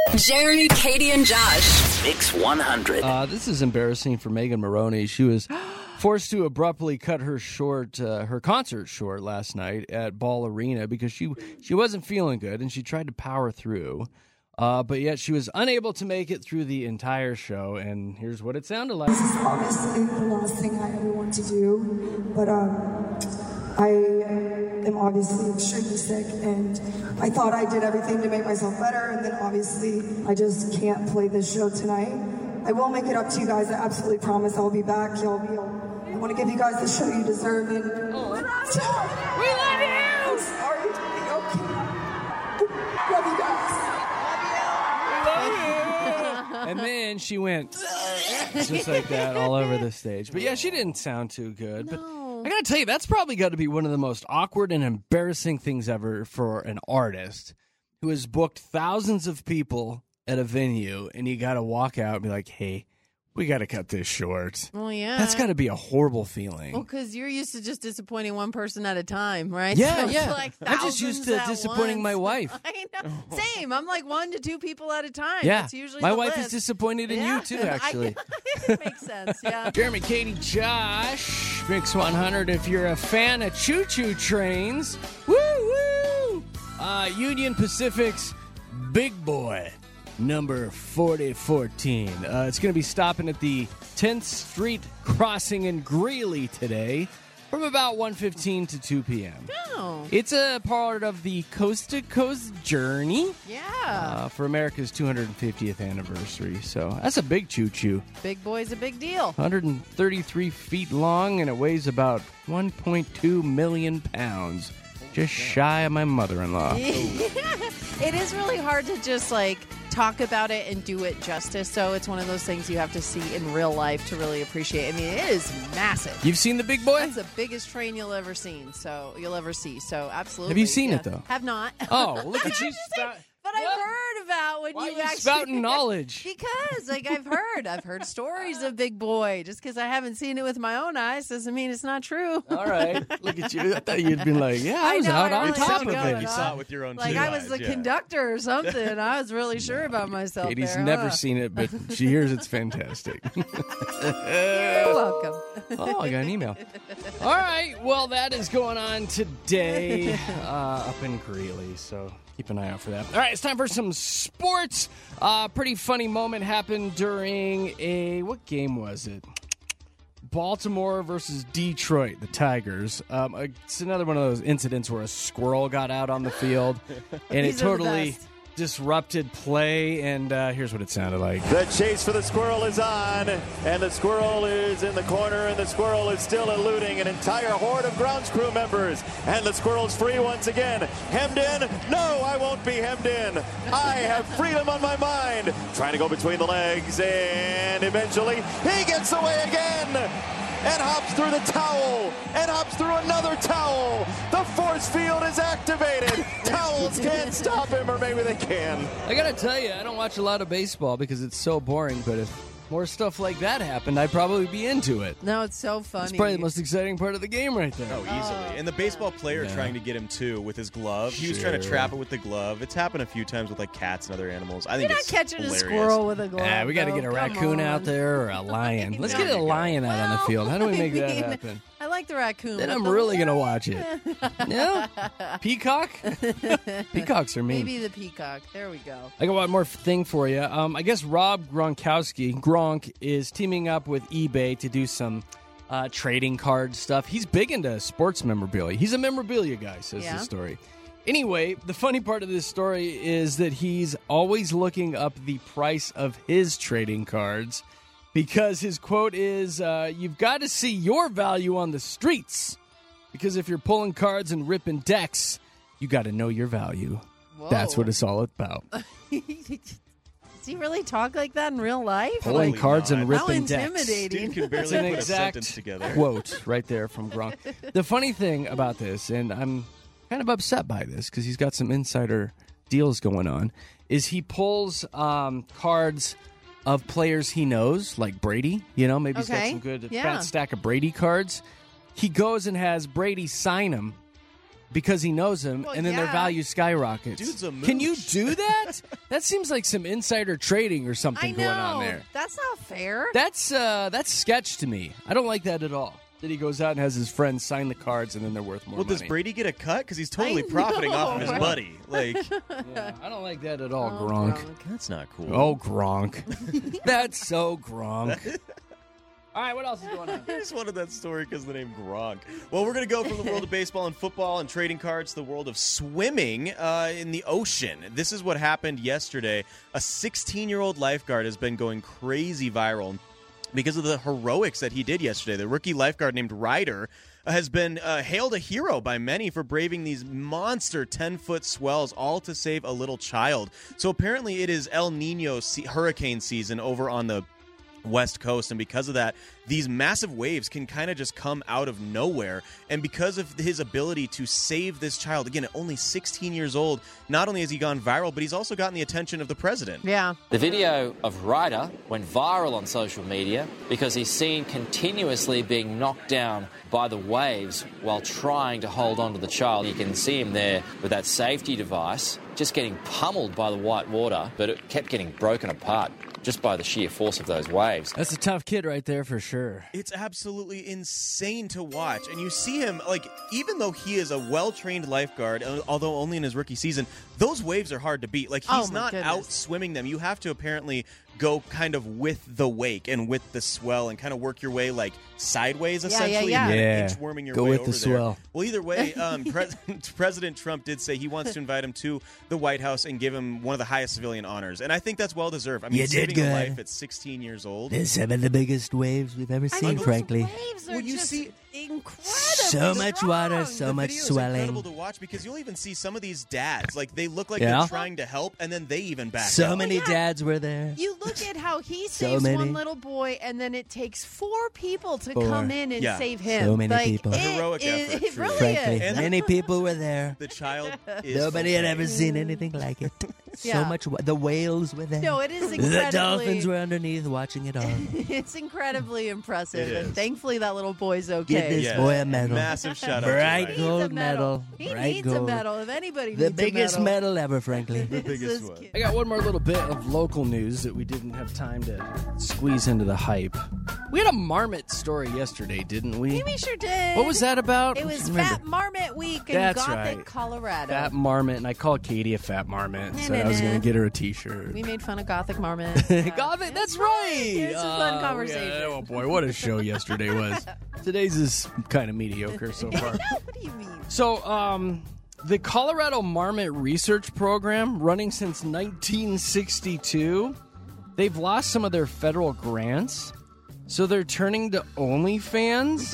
Jeremy, Katie, and Josh. Mix 100. This is embarrassing for Megan Maroney. She was forced to abruptly cut her concert short last night at Ball Arena because she wasn't feeling good and she tried to power through. But yet she was unable to make it through the entire show, and here's what it sounded like. This is obviously the last thing I ever want to do, but I am obviously extremely sick, and I thought I did everything to make myself better, and then obviously I just can't play this show tonight. I will make it up to you guys. I absolutely promise I'll be back. I want to give you guys the show you deserve, and we love you! I'm sorry to be okay. Love you guys. And then she went just like that all over the stage. But yeah, she didn't sound too good. But I gotta tell you, that's probably got to be one of the most awkward and embarrassing things ever for an artist who has booked thousands of people at a venue, and you got to walk out and be like, hey, we got to cut this short. Well, yeah. That's got to be a horrible feeling. Well, because you're used to just disappointing one person at a time, right? Yeah, so yeah. It's like I'm just used to disappointing my wife. I know. Same. I'm like 1 to 2 people at a time. Yeah. That's usually my the wife list. is disappointed in you, too, actually. It makes sense, yeah. Jeremy, Katie, Josh, Mix 100. If you're a fan of choo-choo trains, woo-woo! Union Pacific's Big Boy, number 4014. It's going to be stopping at the 10th Street crossing in Greeley today from about 1:15 to 2 p.m. Oh. It's a part of the Coast to Coast journey for America's 250th anniversary. So that's a big choo-choo. Big Boy's a big deal. 133 feet long, and it weighs about 1.2 million pounds. Just shy of my mother-in-law. It is really hard to just talk about it and do it justice. So it's one of those things you have to see in real life to really appreciate. I mean, it is massive. You've seen the Big Boy? That's the biggest train you'll ever see. So absolutely. Have you seen it though? Have not. Oh, look at you! But I've heard about when Why you are you actually spouting knowledge. Because I've heard stories of Big Boy. Just because I haven't seen it with my own eyes doesn't mean it's not true. All right, look at you. I thought you'd been like, yeah, I was out on top of it. You saw it with your own two I was eyes, the yeah. conductor or something. I was really sure about myself. Katie's there, never huh? seen it, but she hears it's fantastic. You're welcome. Oh, I got an email. All right, well, that is going on today up in Greeley, so keep an eye out for that. All right, it's time for some sports. Pretty funny moment happened during what game was it? Baltimore versus Detroit, the Tigers. It's another one of those incidents where a squirrel got out on the field, and it totally disrupted play, and here's what it sounded like. The chase for the squirrel is on, and the squirrel is in the corner, and the squirrel is still eluding an entire horde of grounds crew members, and the squirrel's free once again. Hemmed in? No, I won't be hemmed in. I have freedom on my mind. Trying to go between the legs, and eventually he gets away again. And hops through the towel, and hops through another towel. The force field is activated. Towels can't stop him, or maybe they can. I gotta tell you, I don't watch a lot of baseball because it's so boring, but if more stuff like that happened, I'd probably be into it. No, it's so funny. It's probably the most exciting part of the game right there. Oh, easily. And the baseball player trying to get him, too, with his glove. He was trying to trap it with the glove. It's happened a few times with, cats and other animals. I think You're it's not catching hilarious. a squirrel with a glove. Yeah, we got to get a raccoon out there or a lion. Let's get a lion out on the field. How do we make that happen? I like the raccoon. Then I'm really going to watch it. No? Peacock? Peacocks are mean. Maybe the peacock. There we go. I got one more thing for you. I guess Rob Gronkowski, Gronk, is teaming up with eBay to do some trading card stuff. He's big into sports memorabilia. He's a memorabilia guy, says the story. Anyway, the funny part of this story is that he's always looking up the price of his trading cards because his quote is, you've got to see your value on the streets. Because if you're pulling cards and ripping decks, you got to know your value. Whoa. That's what it's all about. Does he really talk like that in real life? Pulling cards and ripping How decks. intimidating. Dude can barely It's an put a exact sentence together. quote right there from Gronk. The funny thing about this, and I'm kind of upset by this because he's got some insider deals going on, is he pulls cards of players he knows, like Brady. Maybe he's got some good fat stack of Brady cards. He goes and has Brady sign them because he knows him, Well, and then their yeah. value skyrockets. Dude's a mooch. Can you do that? That seems like some insider trading or I something know. going on there. That's not fair. That's sketch to me. I don't like that at all. That he goes out and has his friends sign the cards, and then they're worth more Well, money. does Brady get a cut? Because he's totally I profiting off of his know, right? buddy. Like, Yeah, I don't like that at all, Oh, Gronk. that's not cool. Oh, Gronk. That's so Gronk. All right, what else is going on? I just wanted that story because of the name Gronk. Well, we're going to go from the world of baseball and football and trading cards to the world of swimming in the ocean. This is what happened yesterday. A 16-year-old lifeguard has been going crazy viral because of the heroics that he did yesterday. The rookie lifeguard named Ryder has been hailed a hero by many for braving these monster 10-foot swells, all to save a little child. So apparently it is El Nino hurricane season over on the West Coast, and because of that, these massive waves can kind of just come out of nowhere. And because of his ability to save this child, again, at only 16 years old, not only has he gone viral, but he's also gotten the attention of the president. Yeah. The video of Ryder went viral on social media because he's seen continuously being knocked down by the waves while trying to hold on to the child. You can see him there with that safety device just getting pummeled by the white water, but it kept getting broken apart just by the sheer force of those waves. That's a tough kid right there for sure. It's absolutely insane to watch. And you see him, like, even though he is a well-trained lifeguard, although only in his rookie season, those waves are hard to beat. Like, he's Oh, my not goodness. out swimming them. You have to apparently go kind of with the wake and with the swell and kind of work your way, like, sideways, essentially, yeah. and kind of Yeah. inchworming your Go way with over the there. swell. Well, either way, President Trump did say he wants to invite him to the White House and give him one of the highest civilian honors. And I think that's well-deserved. I mean, You did saving a good. life at 16 years old. There's some of the biggest waves we've ever seen, those frankly. waves are Well, you just see- incredible. So much water, so The much video is swelling. incredible to watch because you'll even see some of these dads, like they look like Yeah? they're trying to help, and then they even back So out. many yeah. dads were there. You look at how he So saves many. one little boy, and then it takes 4 people to Four. come in and Yeah. save him. So many like, people. A It, heroic it, effort, it truly. really Frankly, is. And- many people were there. The child is Nobody had ever okay. seen anything like it. Yeah. So much. The whales were there. No, it is The incredibly. dolphins were underneath watching it all. It's incredibly impressive, It and is. thankfully that little boy's okay. Give this Yes. boy a medal. Massive shout out Bright to He Ryder. needs a gold medal. He Bright needs a gold. medal. If anybody The needs biggest a medal, medal ever, frankly. The it's biggest this one. kid. I got one more little bit of local news that we didn't have time to squeeze into the hype. We had a marmot story yesterday, didn't we? We sure did. What was that about? It I was can't remember. Fat Marmot Week in That's Gothic, right. Colorado. Fat marmot, and I called Katie a fat marmot, so I was nah. going to get her a T-shirt. We made fun of Gothic Marmot. Gothic, that's right. It's a fun Oh, conversation. yeah. Oh boy, what a show yesterday was. Today's is kind of mediocre so far. What do you mean? So, the Colorado Marmot Research Program, running since 1962, they've lost some of their federal grants, so they're turning to OnlyFans.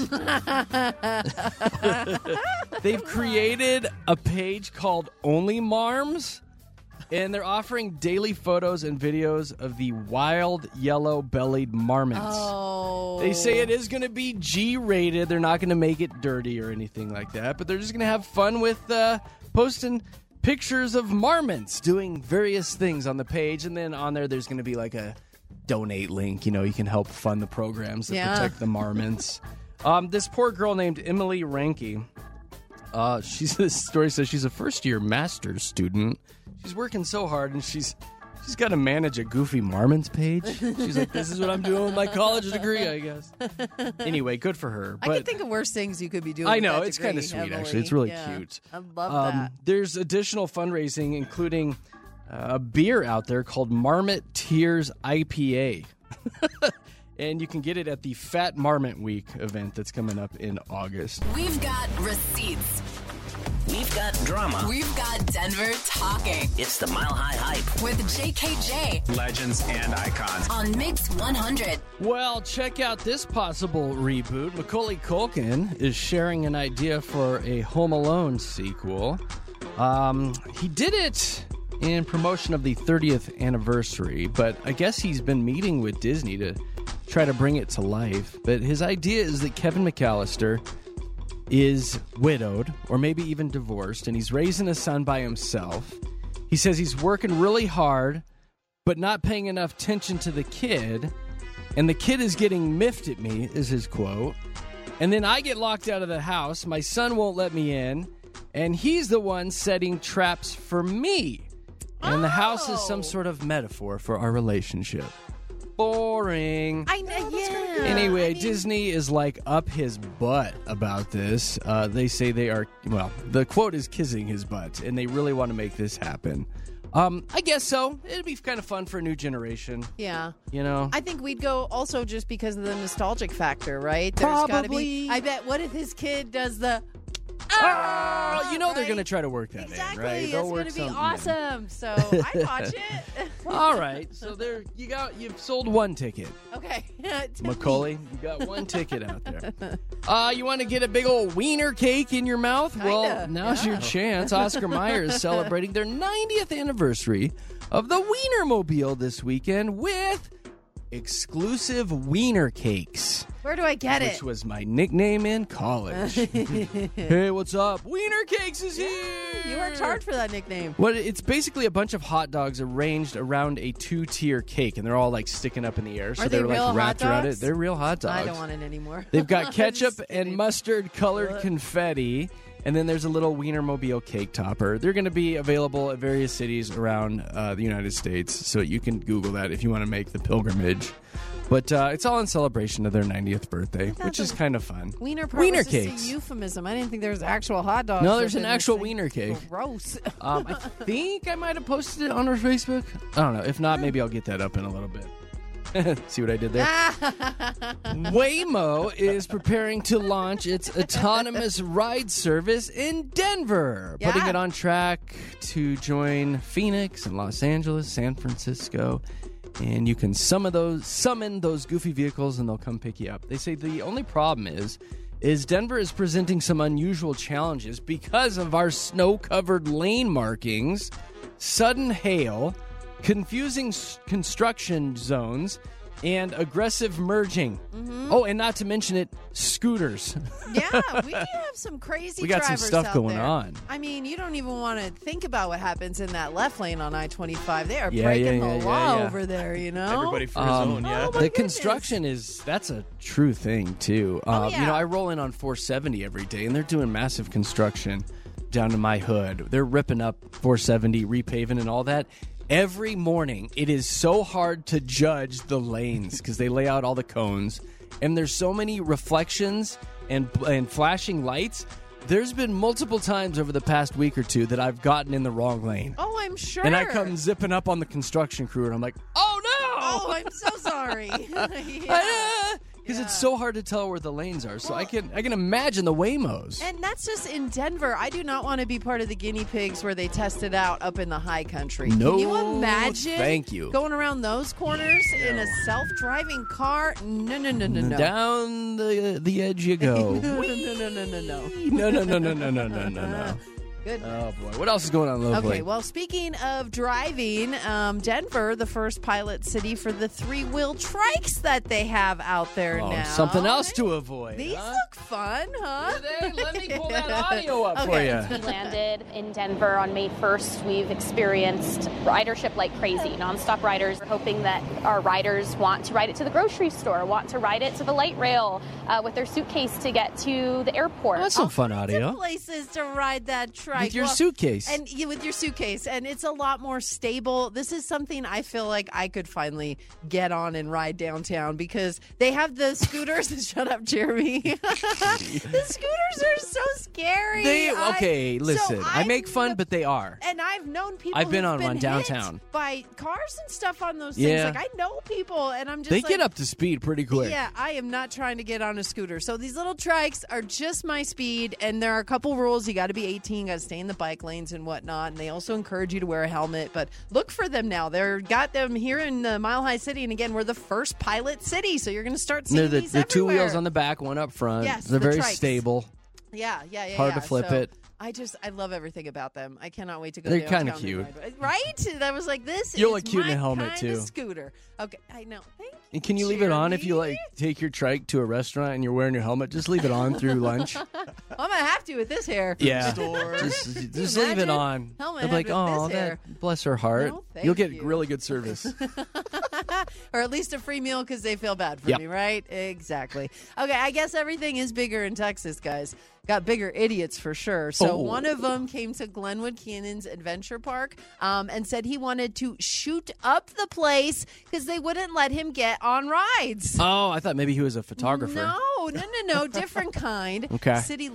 They've created a page called Only Marms, and they're offering daily photos and videos of the wild yellow-bellied marmots. Oh. They say it is going to be G-rated. They're not going to make it dirty or anything like that, but they're just going to have fun with posting pictures of marmots doing various things on the page, and then on there's going to be like a donate link. You know, you can help fund the programs that Yeah. protect the marmots. This poor girl named Emily Ranke, this story says she's a first-year master's student. She's working so hard, and she's got to manage a goofy marmots page. She's like, this is what I'm doing with my college degree, I guess. Anyway, good for her. I But can think of worse things you could be doing. I with know, that it's degree, kind of sweet, Emily. actually. It's really Yeah. cute. I love that. There's additional fundraising, including a beer out there called Marmot Tears IPA. And you can get it at the Fat Marmot Week event that's coming up in August. We've got receipts. We've got drama. We've got Denver talking It's the Mile High Hype. with JKJ Legends and icons. on Mix 100. Well, check out this possible reboot. Macaulay Culkin is sharing an idea for a Home Alone sequel. He did it in promotion of the 30th anniversary, but I guess he's been meeting with Disney to try to bring it to life. But his idea is that Kevin McAllister is widowed or maybe even divorced, and he's raising a son by himself. He says he's working really hard, but not paying enough attention to the kid, and the kid is getting miffed at me, is his quote. And then I get locked out of the house. My son won't let me in, and he's the one setting traps for me. And the house is some sort of metaphor for our relationship. Boring. Anyway, Disney is like up his butt about this. They say they are, well, the quote is kissing his butt, and they really want to make this happen. I guess so. It'd be kind of fun for a new generation. Yeah. You know? I think we'd go also just because of the nostalgic factor, right? Probably. There's gotta be, I bet, what if his kid does the... you know they're going to try to work that in, right? It's They'll going work to be something awesome. So I'd watch it. All right. So there you've sold one ticket. Okay. Macaulay, you got one ticket out there. You want to get a big old wiener cake in your mouth? Well, now's your chance. Oscar Mayer is celebrating their 90th anniversary of the Wienermobile this weekend with exclusive wiener cakes. Where do I get it? Which was my nickname in college. Hey, what's up? Wiener Cakes is here! You worked hard for that nickname. Well, it's basically a bunch of hot dogs arranged around a 2-tier cake, and they're all like sticking up in the air. So Are they they're real like wrapped hot around dogs? it. They're real hot dogs. I don't want it anymore. They've got ketchup Just and kidding. mustard colored confetti. And then there's a little Wienermobile cake topper. They're going to be available at various cities around the United States, so you can Google that if you want to make the pilgrimage. But it's all in celebration of their 90th birthday, which is kind of fun. Wiener cakes. Just a euphemism. I didn't think there was actual hot dogs. No, there's an up in this actual thing. wiener cake. Gross. I think I might have posted it on our Facebook. I don't know. If not, maybe I'll get that up in a little bit. See what I did there? Waymo is preparing to launch its autonomous ride service in Denver, putting it on track to join Phoenix and Los Angeles, San Francisco. And you can summon those goofy vehicles, and they'll come pick you up. They say the only problem is Denver is presenting some unusual challenges because of our snow-covered lane markings, sudden hail, confusing construction zones, and aggressive merging. Mm-hmm. Oh, and not to mention it, scooters. Yeah, we have some crazy We got some drivers stuff out going there. on. I mean, you don't even want to think about what happens in that left lane on I-25. They are Yeah, breaking yeah, the yeah, law yeah. over there, you know? Everybody for his own, yeah. The construction that's a true thing, too. yeah. You know, I roll in on 470 every day, and they're doing massive construction down to my hood. They're ripping up 470, repaving and all that. Every morning, it is so hard to judge the lanes because they lay out all the cones, and there's so many reflections and flashing lights. There's been multiple times over the past week or two that I've gotten in the wrong lane. Oh, I'm sure. And I come zipping up on the construction crew, and I'm like, oh, no! Oh, I'm so sorry. Because it's so hard to tell where the lanes are. So I can imagine the Waymos. And that's just in Denver. I do not want to be part of the guinea pigs where they test it out up in the high country. No, Can you imagine thank you. going around those corners in a self-driving car? No. Down the edge you go. No. No. Good. Oh, boy. What else is going on locally? Okay, well, speaking of driving, Denver, the first pilot city for the three-wheel trikes that they have out there now. Something else to avoid. These look fun, huh? Let me pull that audio up for Okay. you. We landed in Denver on May 1st. We've experienced ridership like crazy, nonstop riders. We're hoping that our riders want to ride it to the grocery store, want to ride it to the light rail with their suitcase to get to the airport. That's some fun audio. Places to ride that trike. With your suitcase. And with your suitcase. And it's a lot more stable. This is something I feel like I could finally get on and ride downtown because they have the scooters. Shut up, Jeremy. The scooters are so scary. Listen. I make fun, but they are. And I've known people I've been who've on one hit downtown. by cars and stuff on those things. Yeah. Like, I know people, and I'm just They like, get up to speed pretty quick. yeah, I am not trying to get on a scooter. So these little trikes are just my speed, and there are a couple rules. You got to be 18, got to stay in the bike lanes and whatnot, and they also encourage you to wear a helmet. But look for them now. They've got them here in Mile High City, and again, we're the first pilot city, so you're going to start seeing They're these the two everywhere. wheels on the back, one up front. Yes, They're the very trikes. stable. Yeah. Hard to flip it. I love everything about them. I cannot wait to go They're downtown. kinda cute. and ride. Right? And I was like, this You'll is look cute in my a helmet, kind too. of scooter. Okay, I know. Thank you. And can you leave it on if you take your trike to a restaurant and you're wearing your helmet? Just leave it on through lunch. I'm going to have to with this hair. Yeah. Store. Just leave it on. Helmet They'll be like, with oh, this hair. bless her heart. No, You'll thank get you. really good service. Or at least a free meal because they feel bad for Yep. me, right? Exactly. Okay, I guess everything is bigger in Texas, guys. Got bigger idiots for sure. So one of them came to Glenwood Canyons Adventure Park and said he wanted to shoot up the place because they wouldn't let him get on rides. Oh, I thought maybe he was a photographer. No, different kind. Okay. Silly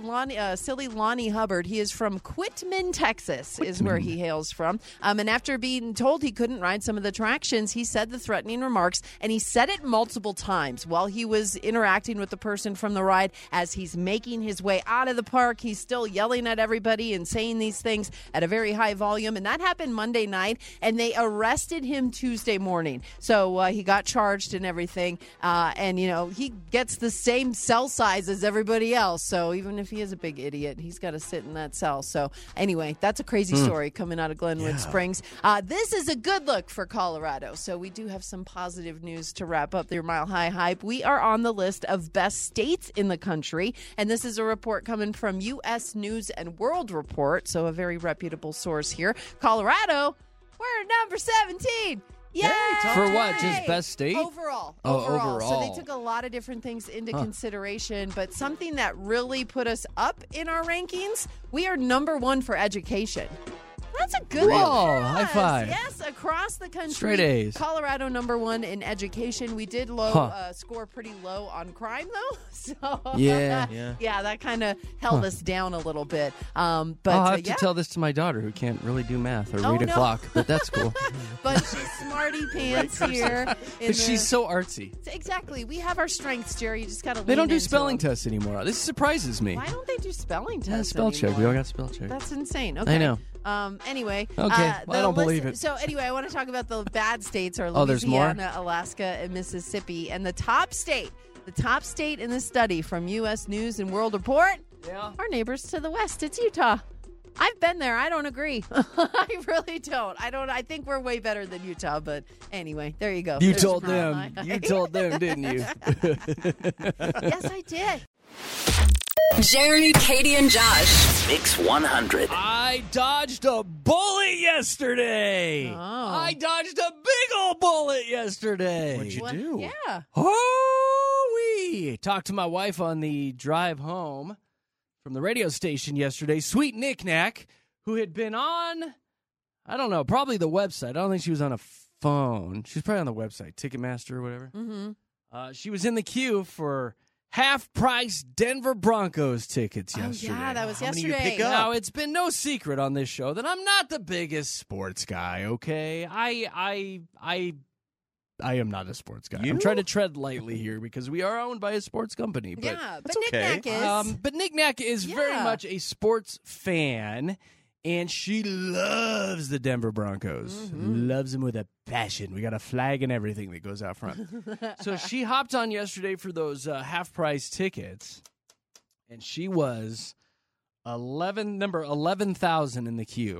Lonnie Hubbard. He is from Quitman, Texas, is where he hails from. And after being told he couldn't ride some of the attractions, he said the threatening remarks, and he said it multiple times while he was interacting with the person from the ride as he's making his way out of the park. He's still yelling at everybody and saying these things at a very high volume, and that happened Monday night, and they arrested him Tuesday morning. So he got charged and everything, and, he gets the same cell size as everybody else. So even if he is a big idiot, he's got to sit in that cell. So anyway, that's a crazy story coming out of Glenwood Springs. This is a good look for Colorado. So we do have some positive news to wrap up their Mile High Hype. We are on the list of best states in the country, and this is a report coming from U.S. News and World Report, so a very reputable source here. Colorado, we're number 17. Yay! For what? Just best state? Overall. Oh, overall. So overall. they took a lot of different things into consideration, but something that really put us up in our rankings, we are number 1 for education. That's a good one. Whoa, for high us. five. Yes, across the country. Straight A's. Colorado number 1 in education. We did score pretty low on crime, though. So Yeah. that kind of held us down a little bit. But I'll have to tell this to my daughter who can't really do math or read a clock, but that's cool. But she's smarty pants here. She's so artsy. Exactly. We have our strengths, Jerry. You just got to They don't do spelling tests anymore. This surprises me. Why don't they do spelling tests Yeah, spell check. anymore? We all got spell check. That's insane. Okay. I know. Anyway. Okay. Well, I don't believe it. So anyway, I want to talk about the bad states are Oh, there's more? Louisiana, Alaska, and Mississippi. And the top state in the study from U.S. News and World Report, our neighbors to the west. It's Utah. I've been there. I don't agree. I really don't. I think we're way better than Utah. But anyway, there you go. You There's told Mile them. High. You told them, didn't you? Yes, I did. Jerry, Katie, and Josh. Mix 100. I dodged a bullet yesterday. Oh. I dodged a big old bullet yesterday. What'd you do? Yeah. Oh, we talked to my wife on the drive home from the radio station yesterday. Sweet Knick Knack, who had been on, I don't know, probably the website. I don't think she was on a phone. She was probably on the website, Ticketmaster or whatever. Mm-hmm. She was in the queue for half-price Denver Broncos tickets yesterday. Oh, yeah, that was How many you yesterday. pick up? Now, it's been no secret on this show that I'm not the biggest sports guy, okay? I am not a sports guy. You? I'm trying to tread lightly here because we are owned by a sports company. But, Yeah, but That's okay. Knick Knack is. but Knick Knack is very Yeah. much a sports fan, and she loves the Denver Broncos. Mm-hmm. Loves them with a passion. We got a flag and everything that goes out front. So she hopped on yesterday for those half-price tickets, and she was number 11,000 in the queue.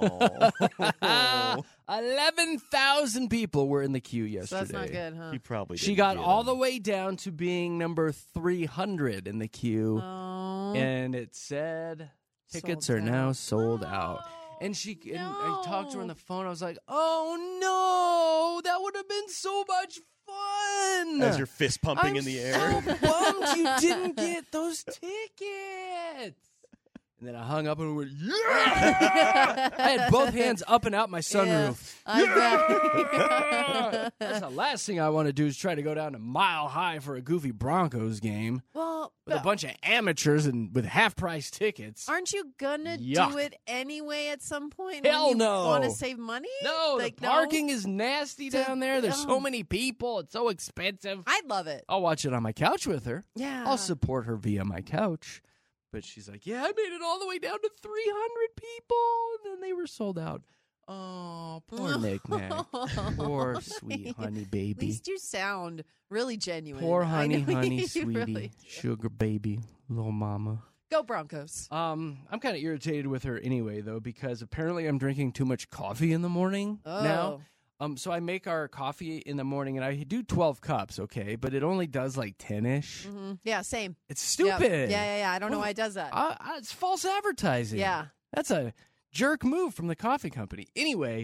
Oh. 11,000 people were in the queue yesterday. So that's not good, huh? He probably She didn't got get all him. the way down to being number 300 in the queue, Oh. and it said tickets Sold are now out. sold out. Oh, And and I no. talked to her on the phone. I was like, "Oh no, that would have been so much fun!" As you're fist pumping I'm in the air. so bummed you didn't get those tickets. And then I hung up and went, "Yeah!" I had both hands up and out my sunroof. I bet. That's the last thing I want to do is try to go down to Mile High for a goofy Broncos game Well, with a bunch of amateurs and with half-price tickets. aren't you gonna Yuck. do it anyway at some point? Hell when you no. Want to save money? No, Like, the parking is nasty So- down there. There's so oh. many people. It's so expensive. I'd love it. I'll watch it on my couch with her. Yeah. I'll support her via my couch. But she's like, yeah, I made it all the way down to 300 people. And then they were sold out. Oh, poor Knick Knack. Poor sweet honey At baby. least you sound really genuine. Poor I honey, know honey, you sweetie. really do. Sugar baby, little mama. Go Broncos. I'm kind of irritated with her anyway, though, because apparently I'm drinking too much coffee in the morning now. So I make our coffee in the morning, and I do 12 cups, okay? But it only does like 10-ish. Mm-hmm. Yeah, same. It's stupid. Yeah. I don't know why it does that. It's false advertising. Yeah. That's a jerk move from the coffee company. Anyway,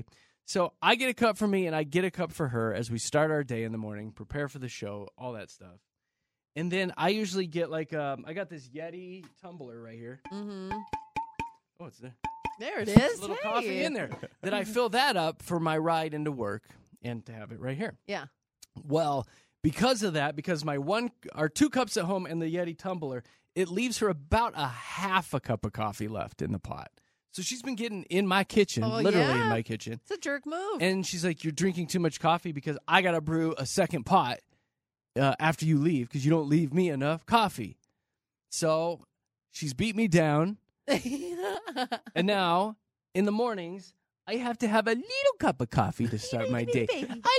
So I get a cup for me and I get a cup for her as we start our day in the morning, prepare for the show, all that stuff. And then I usually get like, I got this Yeti tumbler right here. Mm-hmm. Oh, it's there. There it is. A little coffee in there. Then I fill that up for my ride into work and to have it right here. Yeah. Well, because of that, because my 2 cups at home and the Yeti tumbler, it leaves her about a half a cup of coffee left in the pot. So she's been getting in my kitchen, literally in my kitchen. It's a jerk move. And she's like, you're drinking too much coffee because I got to brew a second pot after you leave because you don't leave me enough coffee. So she's beat me down. And now, in the mornings, I have to have a little cup of coffee to start my day. A little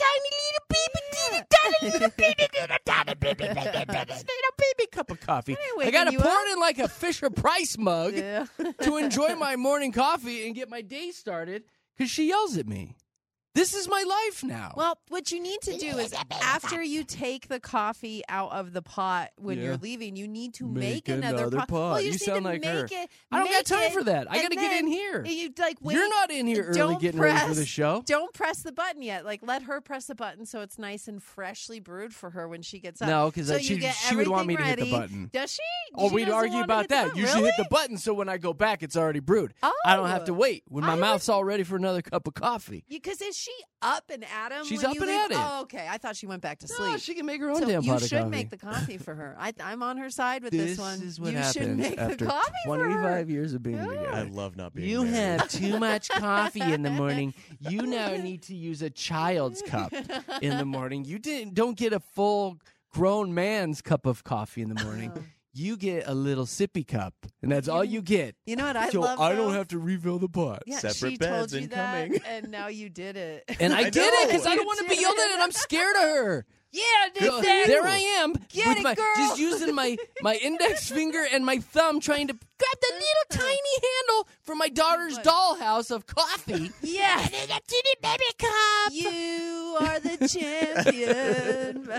baby cup of coffee. I got to pour it in like a Fisher-Price mug to enjoy my morning coffee and get my day started because she yells at me. This is my life now. Well, what you need to do is after you take the coffee out of the pot when you're leaving, you need to make another pot. Well, you just sound need to like her. make it. I don't got time it, for that. I got to and get in then here. You, like, wait, You're not in here early don't getting press, ready for the show. Don't press the button yet. Like, let her press the button so it's nice and freshly brewed for her when she gets up. No, because so she would want me to hit the button. Does she? Oh, She we'd doesn't argue want to about hit the that. button? You should Really? hit the button so when I go back, it's already brewed. I don't have to wait when my mouth's all ready for another cup of coffee. Because is she up and at him? She's when up you and leave? at it. Oh, okay. I thought she went back to sleep. No, she can make her own so damn you pot of should coffee. make the coffee for her. I'm on her side with this one. This is what you should happens make after the coffee for her. 25 years of being together. I love not being You married. have too much coffee in the morning. You now need to use a child's cup in the morning. You don't get a full grown man's cup of coffee in the morning. You get a little sippy cup, and that's all you get. You know what I so love? I don't though? have to refill the pot. Yeah, Separate she beds told you incoming. that, and now you did it. And I did it because I You don't want to be did yelled at, and I'm scared of her. Yeah, Girl, exactly. there I am Get with it, my, girl. just using my index finger and my thumb trying to grab the little tiny handle for my daughter's dollhouse of coffee. Yeah. And then a teeny baby cup. You are the champion.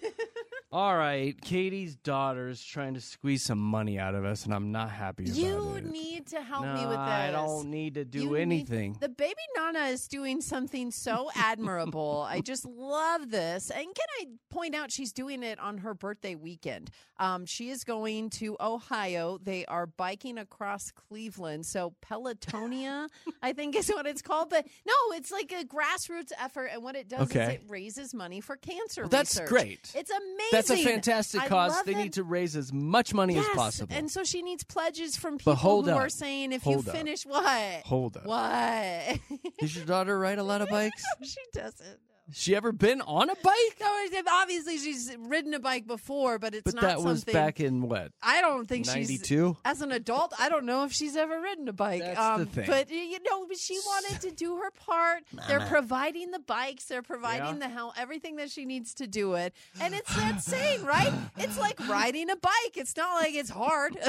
All right, Katie's daughter's trying to squeeze some money out of us, and I'm not happy about You it. need to help no, me with this. I don't need to do You need- anything. The baby Nana is doing something so admirable. I just love this. And can I point out she's doing it on her birthday weekend? She is going to Ohio. They are biking across Cleveland. So Pelotonia, I think is what it's called. But no, it's like a grassroots effort. And what it does is it raises money for cancer Well, that's research. great. It's amazing. That's a fantastic I cause. love They it. need to raise as much money as Yes, possible. and so she needs pledges from But people hold who up. are saying if Hold you up. finish what? Hold up. What? Does your daughter ride a lot of bikes? She doesn't. She ever been on a bike? No, obviously she's ridden a bike before, but it's But not that was something. back in what? I don't think 92? as an adult, I don't know if she's ever ridden a bike. That's the thing. But but she wanted to do her part. They're Mama. providing the bikes. They're providing the help, everything that she needs to do it. And it's that saying, right? It's like riding a bike. It's not like it's hard.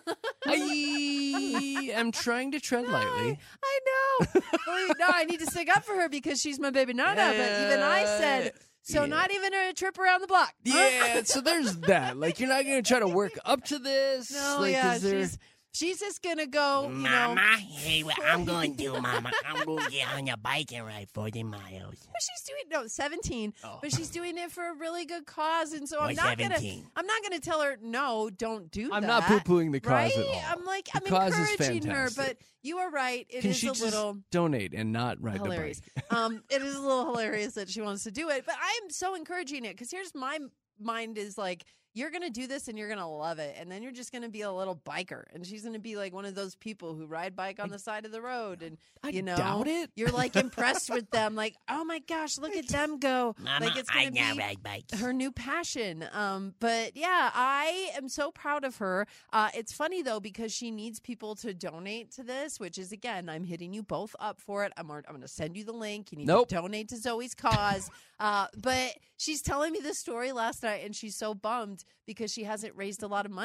I am trying to tread lightly. I know. No, I need to stick up for her because she's my baby Nana. But even I said, so Yeah. not even a trip around the block. Yeah, so there's that. Like, you're not going to try to work up to this. No, like, yeah, is there... she's just gonna go. You know, Mama, hey, what I'm going to do, Mama. I'm going to get on your bike and ride 40 miles. but she's doing 17, but she's doing it for a really good cause, and so Or I'm not 17. gonna tell her no, don't do that. I'm not poo-pooing the cause right? at all. I'm like The I'm cause is encouraging her, fantastic. but you are right. It Can is she a just little donate and not ride hilarious. the bike? It is a little hilarious that she wants to do it, but I am so encouraging it because here's my mind is like. You're going to do this and you're going to love it. And then you're just going to be a little biker. And she's going to be like one of those people who ride bike on the side of the road. And, you know, doubt it. you're like impressed with them. Like, oh my gosh, look at them go. Mama, like it's I going to now be ride bikes. her new passion. But yeah, I am so proud of her. It's funny though, because she needs people to donate to this, which is again, I'm hitting you both up for it. I'm going to send you the link. You need Nope. to donate to Zoe's cause. But she's telling me this story last night and she's so bummed because she hasn't raised a lot of money.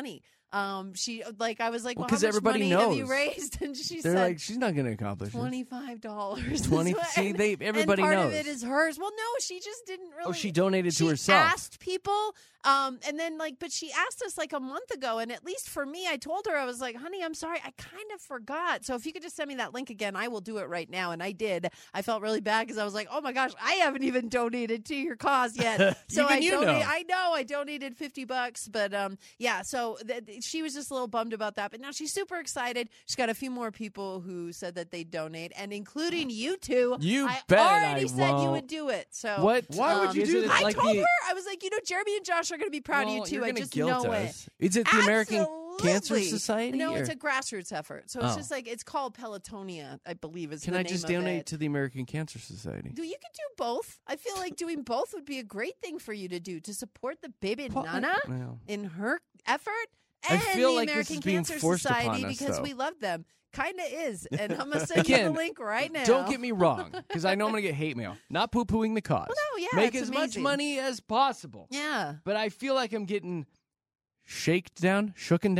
She I was like, well, how because much everybody money knows. have you raised? And she They're said, like, she's not going to accomplish it. $25. 20. See, everybody and part knows. of it is hers. Well, no, she just didn't really. Oh, she donated to She herself. asked people, and then but she asked us a month ago, and at least for me, I told her, I was like, honey, I'm sorry, I kind of forgot. So if you could just send me that link again, I will do it right now. And I did. I felt really bad because I was like, oh my gosh, I haven't even donated to your cause yet. So Even you know. I know I donated $50, but yeah. So she was just a little bummed about that, but now she's super excited. She's got a few more people who said that they donate, and including you two. You I bet already I said you won't. would do it. So What? Why would you do that? I Like told the- her, I was like, Jeremy and Josh are going to be proud of you Well, too. you're I gonna just guilt know us. it. Is it the American Cancer Absolutely. Society? No, or- it's a grassroots effort. So it's Oh. just it's called Pelotonia, I believe is Can the I name just of donate it. to the American Cancer Society? You could do both. I feel like doing both would be a great thing for you to do to support the baby Well, Nana well. in her effort I and feel the like this American is being Cancer forced upon Society us, because though. we love them. Kind of is. And I'm going to send you Again, the link right now. Don't get me wrong, because I know I'm going to get hate mail. Not poo-pooing the cause. Well, no, yeah, Make it's as amazing. much money as possible. Yeah. But I feel like I'm getting shaked down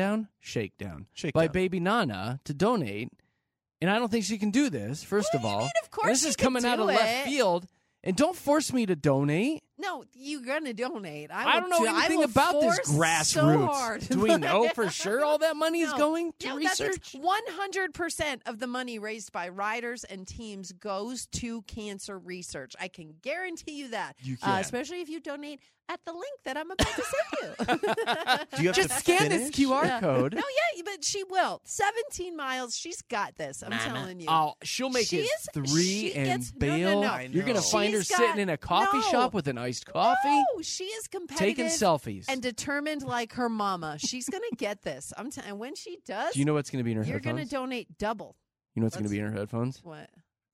by down. baby Nana to donate, and I don't think she can do this, first of all. Of course And this she is can coming out do of it. left field, and don't force me to donate. No, you're going to donate. I don't know I anything will about this force grassroots. So hard. Do we know for sure all that money is No. going to No, research? 100% of the money raised by riders and teams goes to cancer research. I can guarantee you that. You can. Especially if you donate at the link that I'm about to send you. Do you have Just to scan finish? this QR code. No, yeah, but she will. 17 miles. She's got this. I'm telling you. Oh, she'll make She it is- 3 she and gets- no, bail. no. You're going to find her She's got- sitting in a coffee no. shop with an iced coffee. No, she is competitive. Taking selfies. And determined like her mama. She's going to get this. And when she does, Do you know what's going to be in her you're headphones? going to donate double. You know what's going to be in her headphones? What?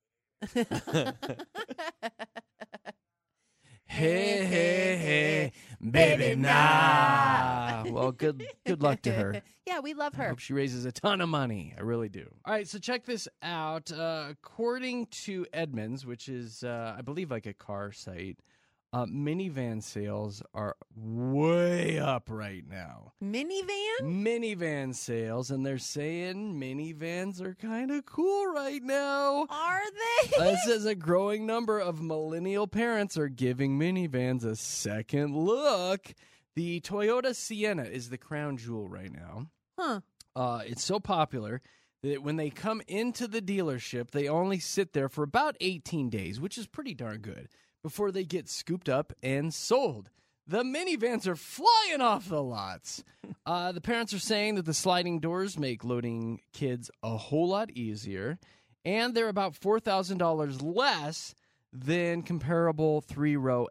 Hey, hey, hey, baby, nah. Well, good luck to her. Yeah, we love I her. hope she raises a ton of money. I really do. All right, so check this out. According to Edmunds, which is, I believe, like a car site, minivan sales are way up right now. Minivan? Minivan sales, and they're saying minivans are kind of cool right now. Are they? It says a growing number of millennial parents are giving minivans a second look. The Toyota Sienna is the crown jewel right now. Huh. It's so popular that when they come into the dealership, they only sit there for about 18 days, which is pretty darn good, before they get scooped up and sold. The minivans are flying off the lots. The parents are saying that the sliding doors make loading kids a whole lot easier, and they're about $4,000 less than comparable 3-row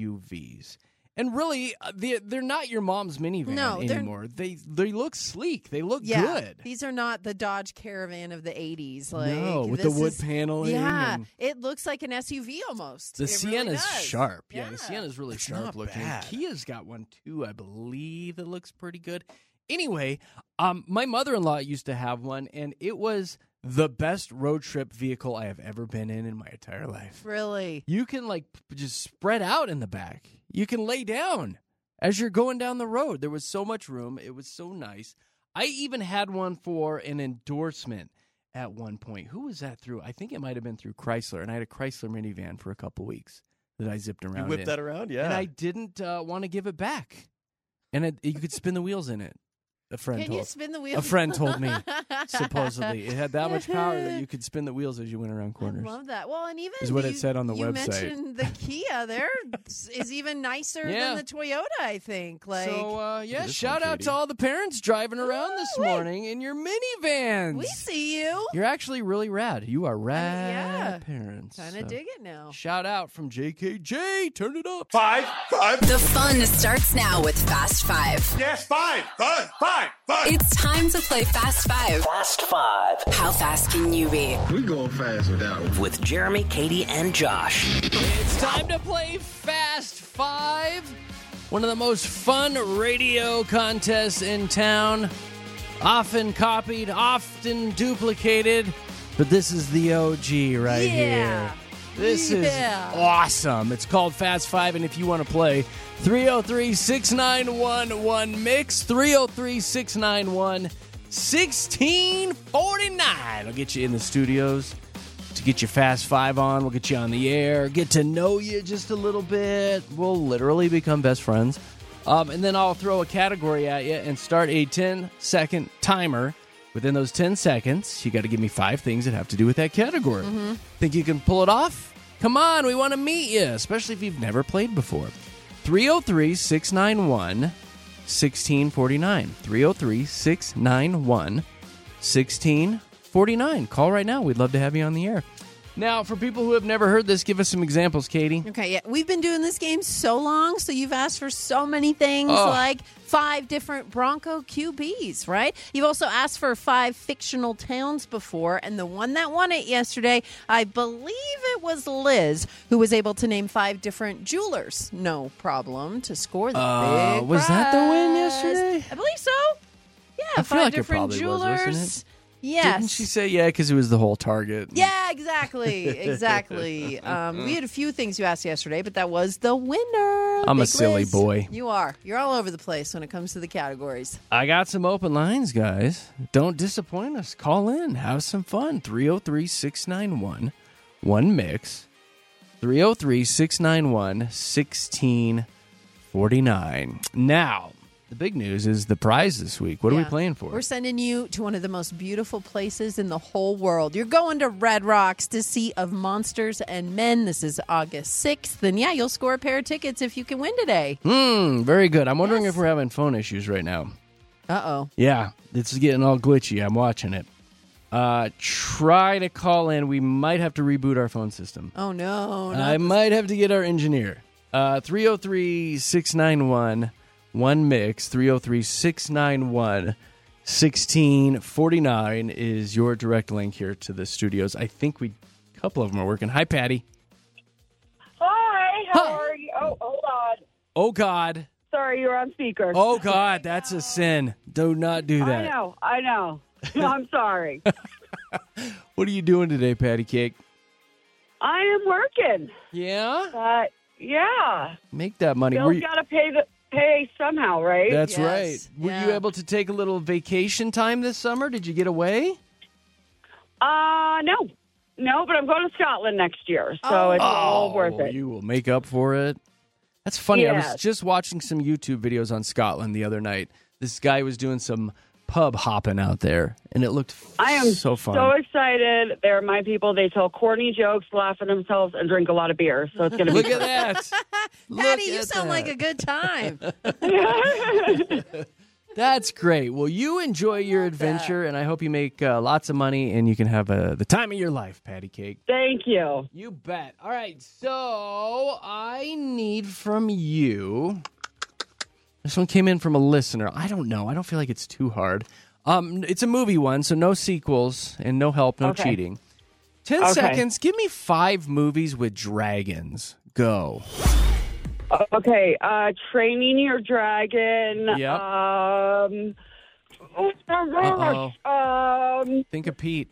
SUVs. And really, they're not your mom's minivan anymore. They look sleek. They look good. These are not the Dodge Caravan of the 80s. No, with the wood paneling. Yeah, and it looks like an SUV almost. the It really Sienna's does. sharp. Yeah, Yeah. the Sienna's really It's sharp not looking. bad. Kia's got one too, I believe, that looks pretty good. Anyway, my mother-in-law used to have one, and it was the best road trip vehicle I have ever been in my entire life. Really? You can just spread out in the back. You can lay down as you're going down the road. There was so much room. It was so nice. I even had one for an endorsement at one point. Who was that through? I think it might have been through Chrysler, and I had a Chrysler minivan for a couple weeks that I zipped around You whipped in. that around? Yeah. And I didn't want to give it back. And you could spin the wheels in it. A friend Can told you spin the wheels? A friend told me, supposedly. It had that much power that you could spin the wheels as you went around corners. I love that. Well, and even Is what it said on the you website. mentioned the Kia there is even nicer Yeah. than the Toyota, I think. So, yeah, this shout one, out Katie. to all the parents driving around this morning in your minivans. we see you. You're actually really rad. You are rad yeah. parents. Kind of dig it now. Shout out from JKJ. Turn it up. Five. The fun starts now with Fast Five. Yes, five. Five. It's time to play Fast Five. Fast Five How fast can you be? We going fast without it. with Jeremy, Katie, and Josh. It's time to play Fast Five. One of the most fun radio contests in town. Often copied, often duplicated. But this is the OG right here. This is awesome. It's called Fast 5, and if you want to play, 303-691-1MIX, 303-691-1649. I'll get you in the studios to get your Fast 5 on. We'll get you on the air, get to know you just a little bit. We'll literally become best friends. And then I'll throw a category at you and start a 10-second timer. Within those 10 seconds, you got to give me 5 things that have to do with that category. Think you can pull it off? Come on, we want to meet you, especially if you've never played before. 303-691-1649. 303-691-1649. Call right now. We'd love to have you on the air. Now, for people who have never heard this, give us some examples, Katie. Okay, yeah. We've been doing this game so long, so you've asked for so many things, like 5 different Bronco QBs, right? You've also asked for 5 fictional towns before, and the one that won it yesterday, I believe it was Liz, who was able to name 5 different jewelers. No problem to score the big was that the win prize. yesterday? I believe so. Yeah, I feel 5 like it different probably was, jewelers. wasn't it? Yes. Didn't she say, yeah, because it was the whole Target? Yeah, exactly. We had a few things you asked yesterday, but that was the winner. I'm a Big silly Liz. boy. You are. You're all over the place when it comes to the categories. I got some open lines, guys. Don't disappoint us. Call in. Have some fun. 303-691-1MIX. 303-691-1649. Now, the big news is the prize this week. What are we playing for? We're sending you to one of the most beautiful places in the whole world. You're going to Red Rocks to see Of Monsters and Men. This is August 6th. And yeah, you'll score a pair of tickets if you can win today. Very good. I'm wondering if we're having phone issues right now. Uh-oh. Yeah, it's getting all glitchy. I'm watching it. Try to call in. We might have to reboot our phone system. Oh, no. I might have to get our engineer. 303-691-1MIX, 303-691-1649 is your direct link here to the studios. I think a couple of them are working. Hi, Patty. Hi, how are you? Oh, hold on. Oh, God. Sorry, you're on speaker. Oh, God, that's a sin. Do not do that. I know. I'm sorry. What are you doing today, Patty Cake? I am working. Yeah? Yeah. Make that money. Still got to pay somehow, right? That's right. Were you able to take a little vacation time this summer? Did you get away? No, but I'm going to Scotland next year, so it's all worth it. You will make up for it. That's funny. Yes. I was just watching some YouTube videos on Scotland the other night. This guy was doing some pub hopping out there, and it looked I am so fun. so excited. They're my people. They tell corny jokes, laugh at themselves, and drink a lot of beer. So it's going to be Look at that. Patty, you sound like a good time. That's great. Well, you enjoy your adventure, and I hope you make lots of money, and you can have the time of your life, Patty Cake. Thank you. You bet. All right, so I need from you... This one came in from a listener. I don't know. I don't feel like it's too hard. It's a movie one, so no sequels and no help, no cheating. 10 seconds. Give me 5 movies with dragons. Go. Okay. Training Your Dragon. Yep. Oh my gosh. Think of Pete.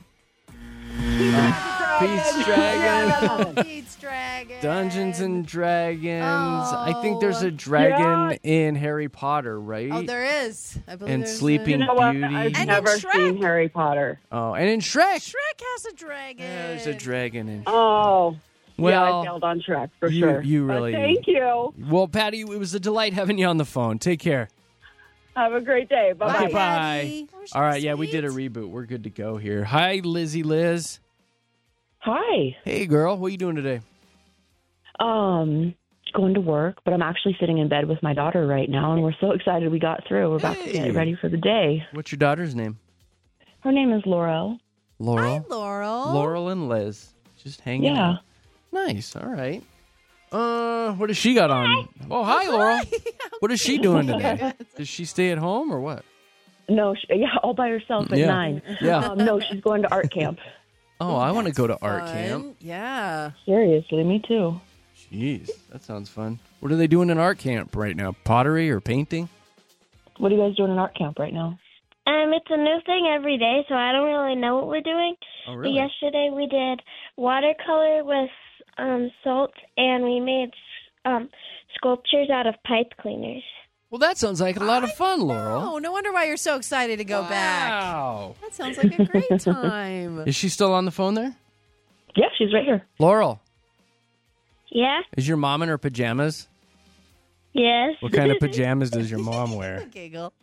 Pete's Dragon. Pete's Dragon. Dungeons and Dragons. I think there's a dragon in Harry Potter, right? Oh, there is. I believe And there's Sleeping You know what? Beauty. I've And never in Shrek. seen Harry Potter. Oh, and in Shrek. Shrek has a dragon. There's a dragon in Shrek. Oh. Yeah, Well, I failed on Shrek for you- sure. you But really- thank you. Well, Patty, it was a delight having you on the phone. Take care. Have a great day. Bye-bye. Okay, bye. Patty. Oh, she's All right, yeah, we sweet. did a reboot. We're good to go here. Hi, Lizzie Liz. Hi. Hey, girl. What are you doing today? Going to work, but I'm actually sitting in bed with my daughter right now, and we're so excited we got through. We're about to get ready for the day. What's your daughter's name? Her name is Laurel. Laurel. Hi, Laurel. Laurel and Liz. Just hanging Yeah. out. Nice. All right. What does she got on? Oh, hi, Laurel. What is she doing today? Does she stay at home or what? No, all by herself at 9. Yeah. No, she's going to art camp. Oh, I want to go to art Fun. camp. Yeah. Seriously, me too. Jeez, that sounds fun. What are they doing in art camp right now? Pottery or painting? What are you guys doing in art camp right now? It's a new thing every day, so I don't really know what we're doing. Oh, really? But yesterday we did watercolor with salt, and we made sculptures out of pipe cleaners. Well, that sounds like a lot of fun, Laurel. Oh, no wonder why you're so excited to go back. Wow. That sounds like a great time. Is she still on the phone there? Yeah, she's right here. Laurel, Yeah? is your mom in her pajamas? Yes. What kind of pajamas does your mom wear? Giggle.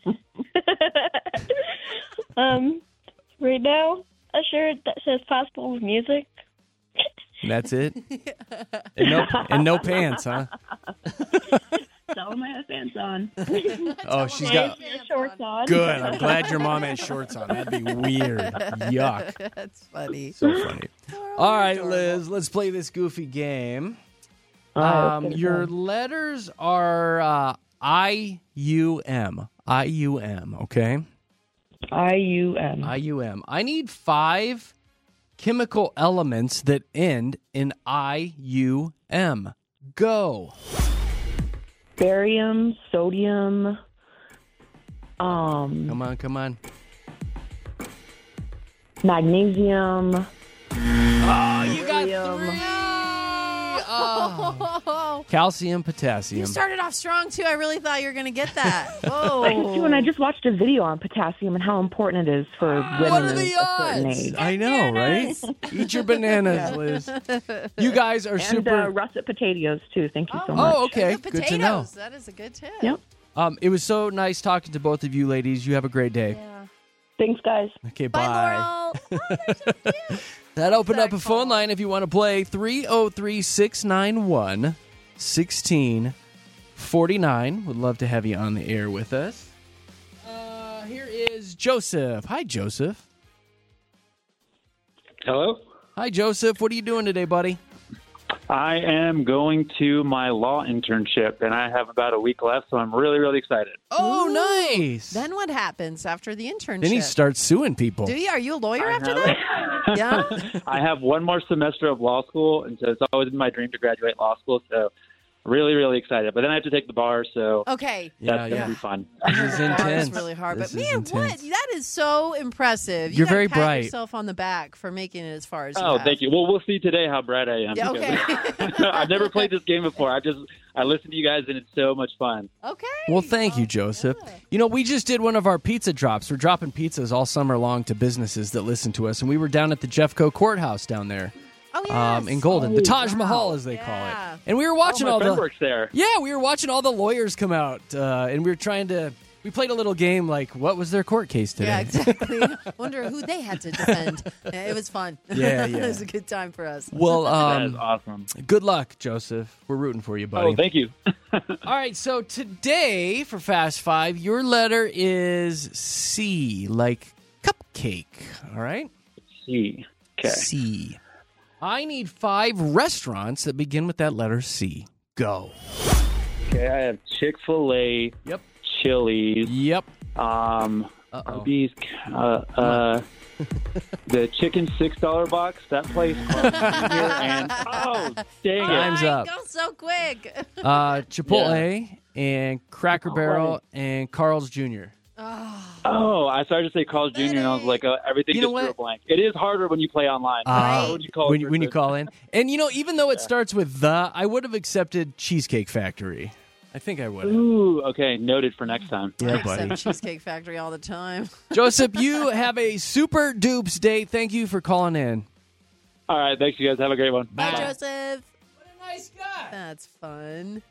Right now, a shirt that says possible with music. That's it? And no pants, huh? Tell my pants on. Oh, she's got shorts on. Good. I'm glad your mom has shorts on. That'd be weird. Yuck. That's funny. So funny. All right, Liz, let's play this goofy game. Your letters are I-U-M. I-U-M, okay? I-U-M. I-U-M. I need 5 chemical elements that end in I-U-M. Go. Barium, sodium. Come on. Magnesium. Oh, you got 3. Oh. Calcium, potassium. You started off strong, too. I really thought you were going to get that. Whoa. I did too, and I just watched a video on potassium and how important it is for women What are of the a certain odds? age. I know, right? Eat your bananas, Liz. You guys are And super. russet potatoes, too. Thank you so much. Oh, okay. Good Good to know. potatoes. That is a good tip. Yep. It was so nice talking to both of you ladies. You have a great day. Yeah. Thanks, guys. Okay, Bye, bye. Laurel. Oh, they're so cute. That opened up a phone line if you want to play 303-691-1649. Would love to have you on the air with us. Here is Joseph. Hi, Joseph. Hello? Hi, Joseph. What are you doing today, buddy? I am going to my law internship, and I have about a week left, so I'm really, really excited. Oh, nice. Then what happens after the internship? Then he starts suing people. Do you? Are you a lawyer after that? Yeah. I have one more semester of law school, and so it's always been my dream to graduate law school, so really, really excited. But then I have to take the bar, so Okay. that's going to be fun. This is intense. That's really hard. This But is man, intense. what? That is so impressive. You're gotta very pat bright. yourself on the back for making it as far as you Oh, have. thank you. Well, we'll see today how bright I am. Yeah, okay. because I've never played this game before. I listen to you guys, and it's so much fun. Okay. Well, thank you, Joseph. You know, we just did one of our pizza drops. We're dropping pizzas all summer long to businesses that listen to us, and we were down at the Jeffco Courthouse down there. Oh, yes. In Golden, the Taj Mahal, as they call it. And we were watching my all friend the works there. Yeah, we were watching all the lawyers come out, and we were trying to. We played a little game like, what was their court case today? Yeah, exactly. Wonder who they had to defend. Yeah, it was fun. Yeah. It was a good time for us. Well, That is awesome. Good luck, Joseph. We're rooting for you, buddy. Oh, thank you. All right, so today for Fast Five, your letter is C, like cupcake. All right? C. Okay. C. I need 5 restaurants that begin with that letter C. Go. Okay, I have Chick-fil-A. Yep. Chili's. Yep. Arby's. The chicken $6 box. That place. Here and dang it! Time's up. Go so quick. Chipotle and Cracker Barrel and Carl's Jr. Oh, I started to say Carl's Jr. and I was like, everything You know just drew a what? blank. It is harder when you play online. When you call when you call in. And, you know, even though it starts with the, I would have accepted Cheesecake Factory. I think I would have. Ooh, okay, noted for next time. Yeah, I buddy. accept Cheesecake Factory all the time. Joseph, you have a super dupes day. Thank you for calling in. All right, thanks, you guys. Have a great one. Bye, Joseph. What a nice guy. That's fun.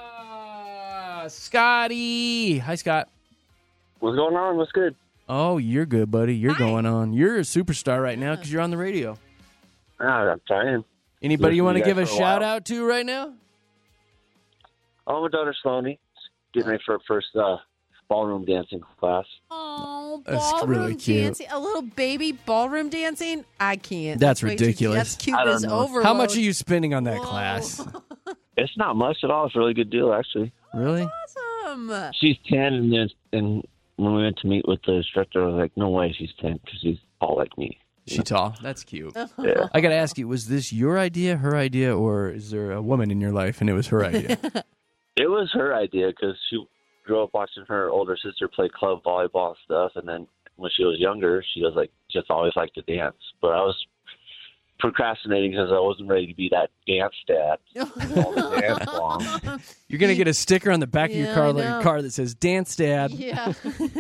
Scotty. Hi, Scott. What's going on? What's good? Oh, you're good, buddy. You're going on. You're a superstar right now because you're on the radio. I'm trying. Anybody you want to Listened give a to you guys for a shout while. out to right now? Oh, my daughter Sloane. Getting ready for her first ballroom dancing class. Oh, That's ballroom really cute. dancing. A little baby ballroom dancing? I can't. That's way too- ridiculous. That's cute I don't as know. overload. How much are you spending on that class? It's not much at all. It's a really good deal, actually. Really? Awesome. She's 10, and when we went to meet with the instructor, I was like, no way she's 10 because she's all like me. She tall. That's cute. Yeah. I got to ask you, was this your idea, her idea, or is there a woman in your life and it was her idea? It was her idea because she grew up watching her older sister play club volleyball and stuff, and then when she was younger, she was like just always liked to dance. But I was procrastinating because I wasn't ready to be that dance dad. All the dance along. You're going to get a sticker on the back of your Yeah, car that says Dance Dad. Yeah.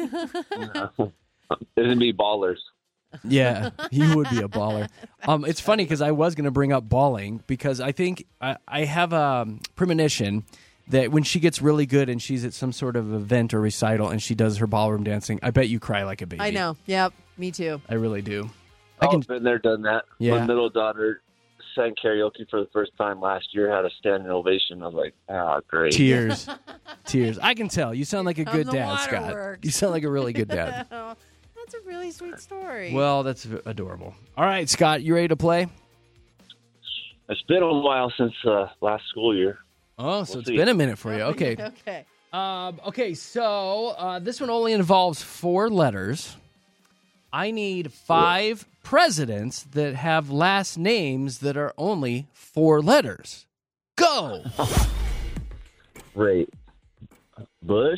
It'd be ballers. Yeah, you would be a baller. It's funny because I was going to bring up bawling because I think I have a premonition that when she gets really good and she's at some sort of event or recital and she does her ballroom dancing, I bet you cry like a baby. I know. Yep. Me too. I really do. I've been there, done that. Yeah. My middle daughter sang karaoke for the first time last year, had a standing ovation. I was like, great. Tears. Tears. I can tell. You sound like a good the dad, Scott. waterworks. You sound like a really good dad. That's a really sweet story. Well, that's adorable. All right, Scott, you ready to play? It's been a while since last school year. Oh, so We'll it's see. been a minute for you. Okay. Okay. Okay, so this one only involves 4 letters. I need 5 presidents that have last names that are only 4 letters. Go! Right. Bush?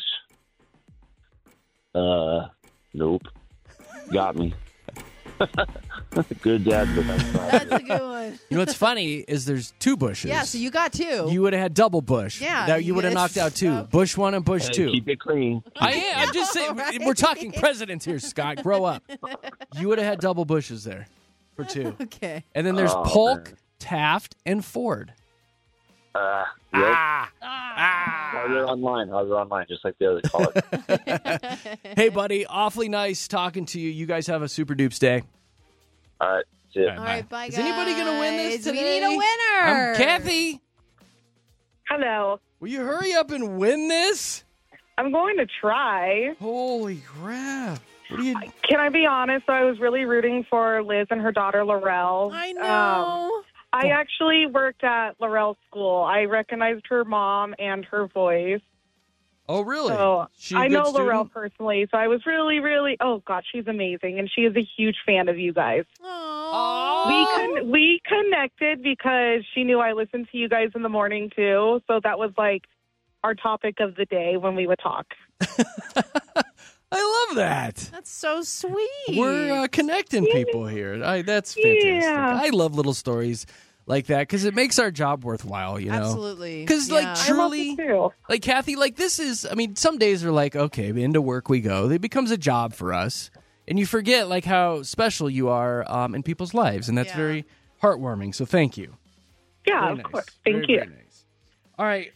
Nope. Got me. Good dad, but That's a good one. You know what's funny is there's 2 Bushes. Yeah, so you got 2. You would have had double Bush. Yeah, That you would have knocked out 2. Bush 1 and Bush 2. Keep it clean. I'm just saying, we're talking presidents here, Scott. Grow up. You would have had double Bushes there for 2. Okay. And then there's Oh, Polk, man. Taft, and Ford. Yep. Harder online, just like the other caller. Hey, buddy, awfully nice talking to you. You guys have a super dupes day. All right. See ya. All right, bye, Is anybody going to win this guys. today? We need a winner. I'm Kathy. Hello. Will you hurry up and win this? I'm going to try. Holy crap. What are you... Can I be honest? I was really rooting for Liz and her daughter, Laurel. I know. I actually worked at Laurel's school. I recognized her mom and her voice. Oh, really? So She a I good know Laurel student? personally, so I was really, really, oh, God, she's amazing. And she is a huge fan of you guys. We connected because she knew I listened to you guys in the morning, too. So that was like our topic of the day when we would talk. I love that. That's so sweet. We're connecting people here. That's fantastic. Yeah. I love little stories like that because it makes our job worthwhile, you know? Absolutely. Because, Yeah. like, truly, like, Kathy, like, this is, I mean, some days are like, okay, into work we go. It becomes a job for us. And you forget, like, how special you are in people's lives. And that's very heartwarming. So thank you. Yeah, Very of nice. course. Thank Very, you. very nice. All right.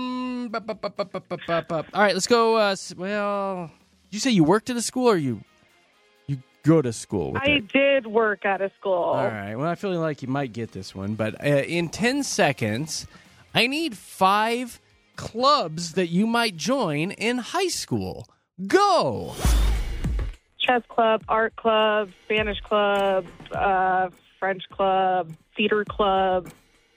All right, let's go. Well, did you say you worked at a school or you go to school with I it? did work at a school. All right. Well, I feel like you might get this one, but in 10 seconds, I need 5 clubs that you might join in high school. Go. Chess club, art club, Spanish club, French club, theater club.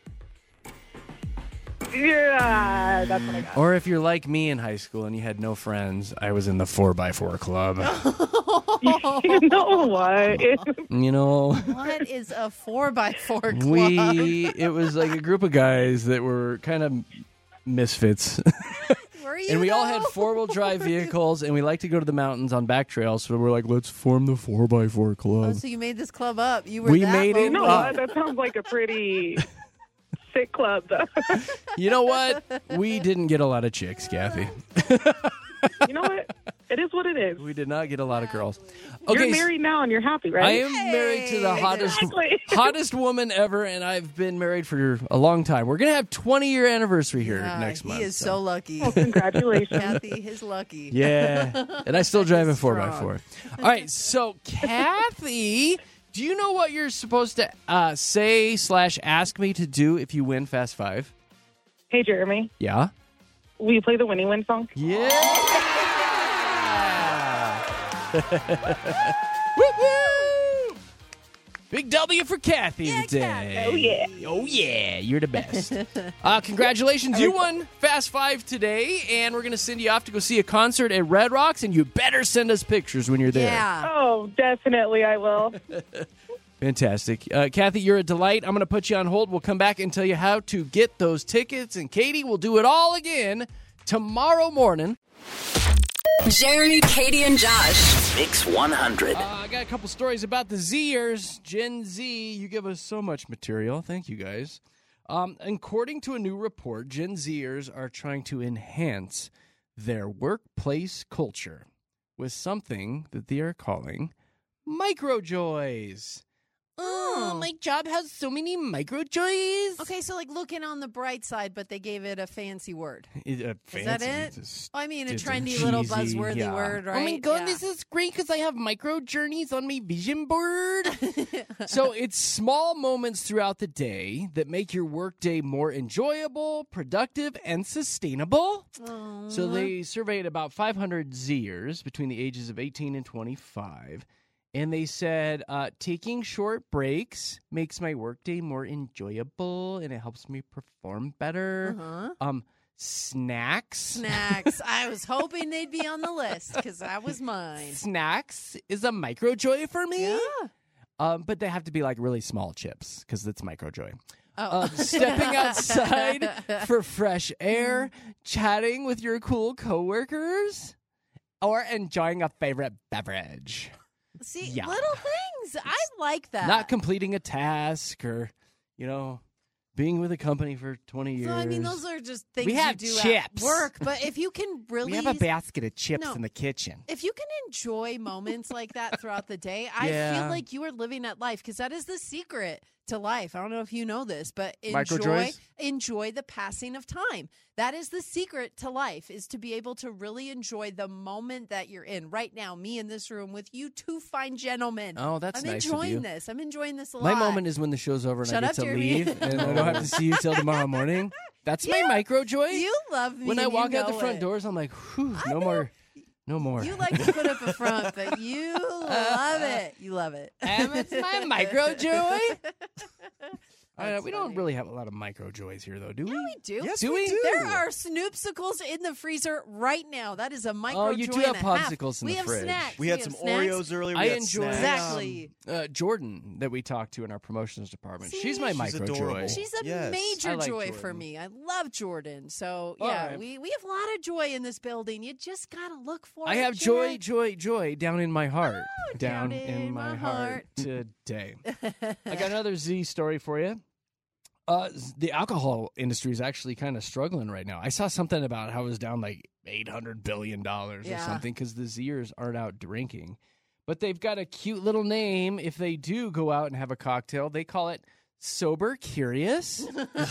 Yeah, that's what I got. Or if you're like me in high school and you had no friends, I was in the 4x4 club. You know what? You know, What is a 4x4 club? it was like a group of guys that were kind of misfits. Were you, And we all though? had 4-wheel drive vehicles, and we like to go to the mountains on back trails. So we're like, let's form the 4x4 Oh, club. so you made this club up. You were We that made it You know local. what? That sounds like a pretty sick club, though. You know what? We didn't get a lot of chicks, Kathy. You know what? It is what it is. We did not get a lot of girls. You're Okay, married now and you're happy, right? I am married to the Exactly. hottest woman ever, and I've been married for a long time. We're gonna have 20-year anniversary here next month. He is so lucky. Well, congratulations. Kathy is lucky. Yeah, and I still drive a Strong. 4x4. All right, so Kathy, do you know what you're supposed to say/ask me to do if you win Fast 5? Hey, Jeremy, Yeah. will you play the Winnie Win song? Yeah. Woo woo! Big W for Kathy today. Oh, yeah. Oh, yeah. You're the best. Congratulations. You won Fast 5 today, and we're going to send you off to go see a concert at Red Rocks, and you better send us pictures when you're there. Yeah. Oh, definitely I will. Fantastic. Kathy, you're a delight. I'm going to put you on hold. We'll come back and tell you how to get those tickets, and Katie will do it all again tomorrow morning. Jeremy, Katie, and Josh. Mix 100. I got a couple stories about the Zers. Gen Z, you give us so much material. Thank you, guys. According to a new report, Gen Zers are trying to enhance their workplace culture with something that they are calling microjoys. Oh, my job has so many microjoys. Okay, so like looking on the bright side, but they gave it a fancy word. Is that it? I mean, a it's trendy cheesy, little buzzworthy yeah. word, right? Oh my God, Yeah. this is great because I have micro journeys on my vision board. So it's small moments throughout the day that make your workday more enjoyable, productive, and sustainable. So they surveyed about 500 Zers between the ages of 18 and 25. And they said, taking short breaks makes my workday more enjoyable and it helps me perform better. Snacks. I was hoping they'd be on the list because that was mine. Snacks is a microjoy for me. Yeah. But they have to be like really small chips because it's microjoy. Oh. Stepping outside for fresh air, chatting with your cool coworkers, or enjoying a favorite beverage. See, Yeah. little things. I like that. Not completing a task or, being with a company for 20 years. So, I mean, those are just things We have you do chips. at work. But if you can really... We have a basket of chips No. in the kitchen. If you can enjoy moments like that throughout the day, I Yeah. feel like you are living at life because that is the secret to life. I don't know if you know this, but Microjoys? enjoy the passing of time. That is the secret to life, is to be able to really enjoy the moment that you're in. Right now, me in this room with you two fine gentlemen. Oh, that's I'm nice of enjoying you. this. I'm enjoying this a My lot. moment is when the show's over and Shut I up, get to Jeremy. leave and I don't have to see you till tomorrow morning. That's my microjoy. You love me. When I and you walk out the know front it. doors, I'm like, whew, no more. No more. You like to put up a front, but you love it. You love it. And it's my microjoy. We don't really have a lot of microjoys here, though, do we? Yeah, we do. Yes, do we do. There are Snoopsicles in the freezer right now. That is a micro. Oh, you do have popsicles in we the have fridge. Snacks. We had have some snacks. Oreos earlier. I We had enjoy snacks. Exactly. Jordan that we talked to in our promotions department. She's my She's microjoy. adorable. She's a Yes. major I like joy Jordan. for me. I love Jordan. So All yeah, right. we have a lot of joy in this building. You just gotta look for it. I have Jared. joy down in my heart. Oh, down in my heart today. I got another Z story for you. The alcohol industry is actually kind of struggling right now. I saw something about how it was down like $800 billion or Yeah. something because the Zers aren't out drinking. But they've got a cute little name. If they do go out and have a cocktail, they call it Sober Curious.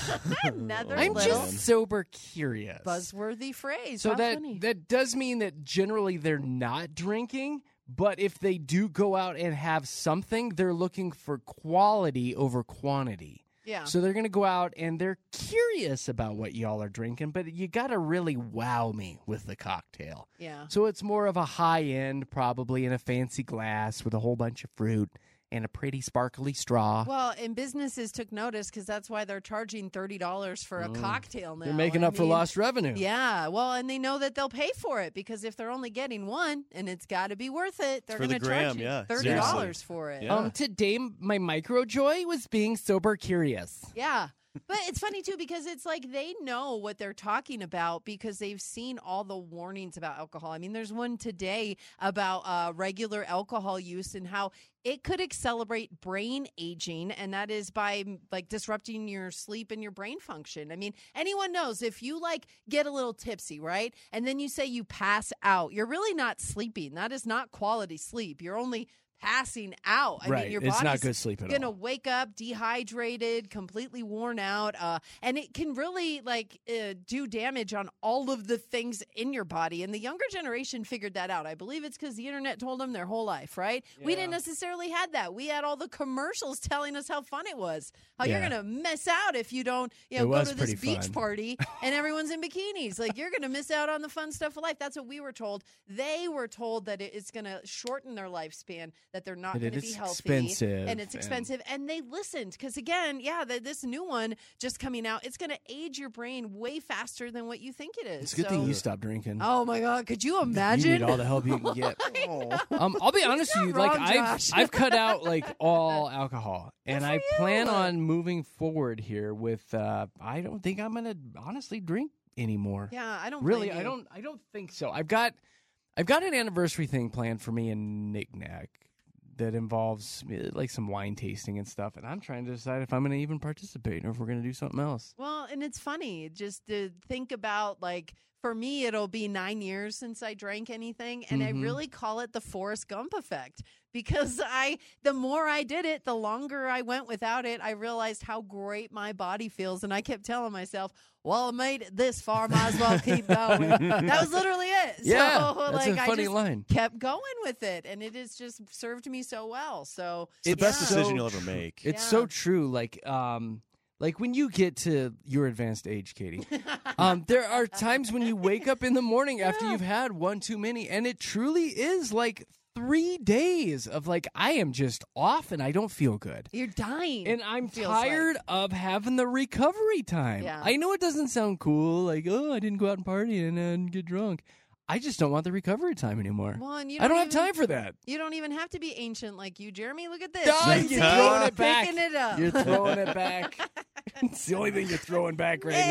Another I'm little just sober curious. buzzworthy phrase. So How that funny. that does mean that generally they're not drinking, but if they do go out and have something, they're looking for quality over quantity. Yeah. So they're going to go out and they're curious about what y'all are drinking, but you got to really wow me with the cocktail. Yeah. So it's more of a high end, probably in a fancy glass with a whole bunch of fruit and a pretty sparkly straw. Well, and businesses took notice because that's why they're charging $30 for a cocktail now. They're making up for lost revenue. Yeah, well, and they know that they'll pay for it because if they're only getting one and it's got to be worth it, they're for the going to charge gram, you yeah. $30 Seriously. for it. Yeah. Today my microjoy was being sober curious. Yeah. But it's funny, too, because it's like they know what they're talking about because they've seen all the warnings about alcohol. I mean, there's one today about regular alcohol use and how it could accelerate brain aging, and that is by like disrupting your sleep and your brain function. I mean, anyone knows if you like get a little tipsy, right? And then you say you pass out, you're really not sleeping. That is not quality sleep. You're only passing out. I Right. mean, your It's body's not good sleep at gonna all. wake up dehydrated, completely worn out, and it can really do damage on all of the things in your body. And the younger generation figured that out. I believe it's because the internet told them their whole life, right? We didn't necessarily had that. We had all the commercials telling us how fun it was, how you're Yeah. gonna miss out if you don't, It go was to this pretty beach fun. party and everyone's in bikinis. Like you're gonna miss out on the fun stuff of life. That's what we were told. They were told that it's gonna shorten their lifespan, that they're not That going it to be is healthy, expensive and it's expensive. And they listened because, again, this new one just coming out, it's going to age your brain way faster than what you think it is. It's a good thing you stopped drinking. Oh my God! Could you You imagine? need all the help you can get. I'll be honest with you. not Like wrong, Josh. I've cut out like all alcohol, and I plan on moving forward here with. I don't think I'm gonna honestly drink anymore. Yeah, I don't really. blame you. I don't think so. I got I've got an anniversary thing planned for me and Nick Nack that involves like some wine tasting and stuff, and I'm trying to decide if I'm going to even participate or if we're going to do something else. Well, and it's funny just to think about, like, for me, it'll be 9 years since I drank anything, and I really call it the Forrest Gump effect because the more I did it, the longer I went without it, I realized how great my body feels, and I kept telling myself, well, I made it this far, might as well keep going. That was literally it. Yeah, so, that's like, a funny I just line. kept going with it, and it has just served me so well. So It's the best decision you'll ever make. It's so true. Like when you get to your advanced age, Katie, there are times when you wake up in the morning after you've had one too many, and it truly is like 3 days of like, I am just off and I don't feel good. You're dying. And I'm feels tired of having the recovery time. Yeah. I know it doesn't sound cool, like, oh, I didn't go out and party and get drunk. I just don't want the recovery time anymore. Well, and you I don't have even- time for that. You don't even have to be ancient like you, Jeremy. Look at this. Oh, You you're see? throwing it back. Picking it up. You're throwing it back. It's the only thing you're throwing back right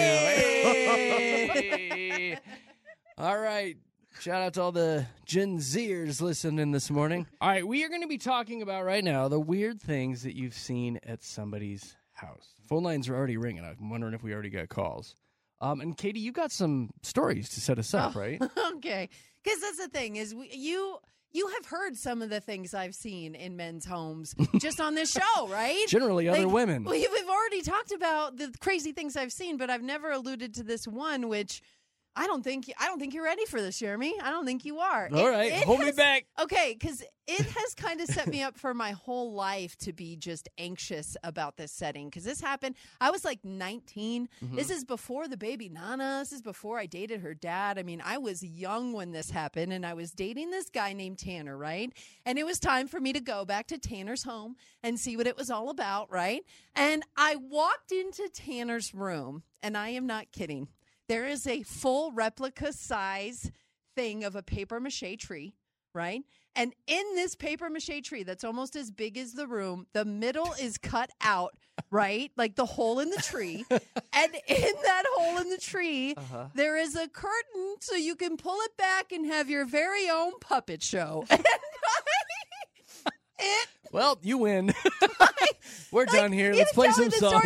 now. All right. Shout out to all the Gen Zers listening this morning. All right, we are going to be talking about right now the weird things that you've seen at somebody's house. Phone lines are already ringing. I'm wondering if we already got calls. And Katie, you got some stories to set us up, right? Okay. Because that's the thing is you have heard some of the things I've seen in men's homes just on this show, right? Generally, other women. We've already talked about the crazy things I've seen, but I've never alluded to this one, which I don't think you're ready for this, Jeremy. I don't think you are. All right, hold me back. Okay, because it has kind of set me up for my whole life to be just anxious about this setting. Because this happened, I was like 19. This is before the baby Nana. This is before I dated her dad. I mean, I was young when this happened, and I was dating this guy named Tanner, right? And it was time for me to go back to Tanner's home and see what it was all about, right? And I walked into Tanner's room, and I am not kidding. There is a full replica size thing of a paper mache tree, right? And in this paper mache tree that's almost as big as the room, the middle is cut out, right? Like the hole in the tree. And in that hole in the tree, there is a curtain so you can pull it back and have your very own puppet show. Well, you win. We're done here. Let's play some songs.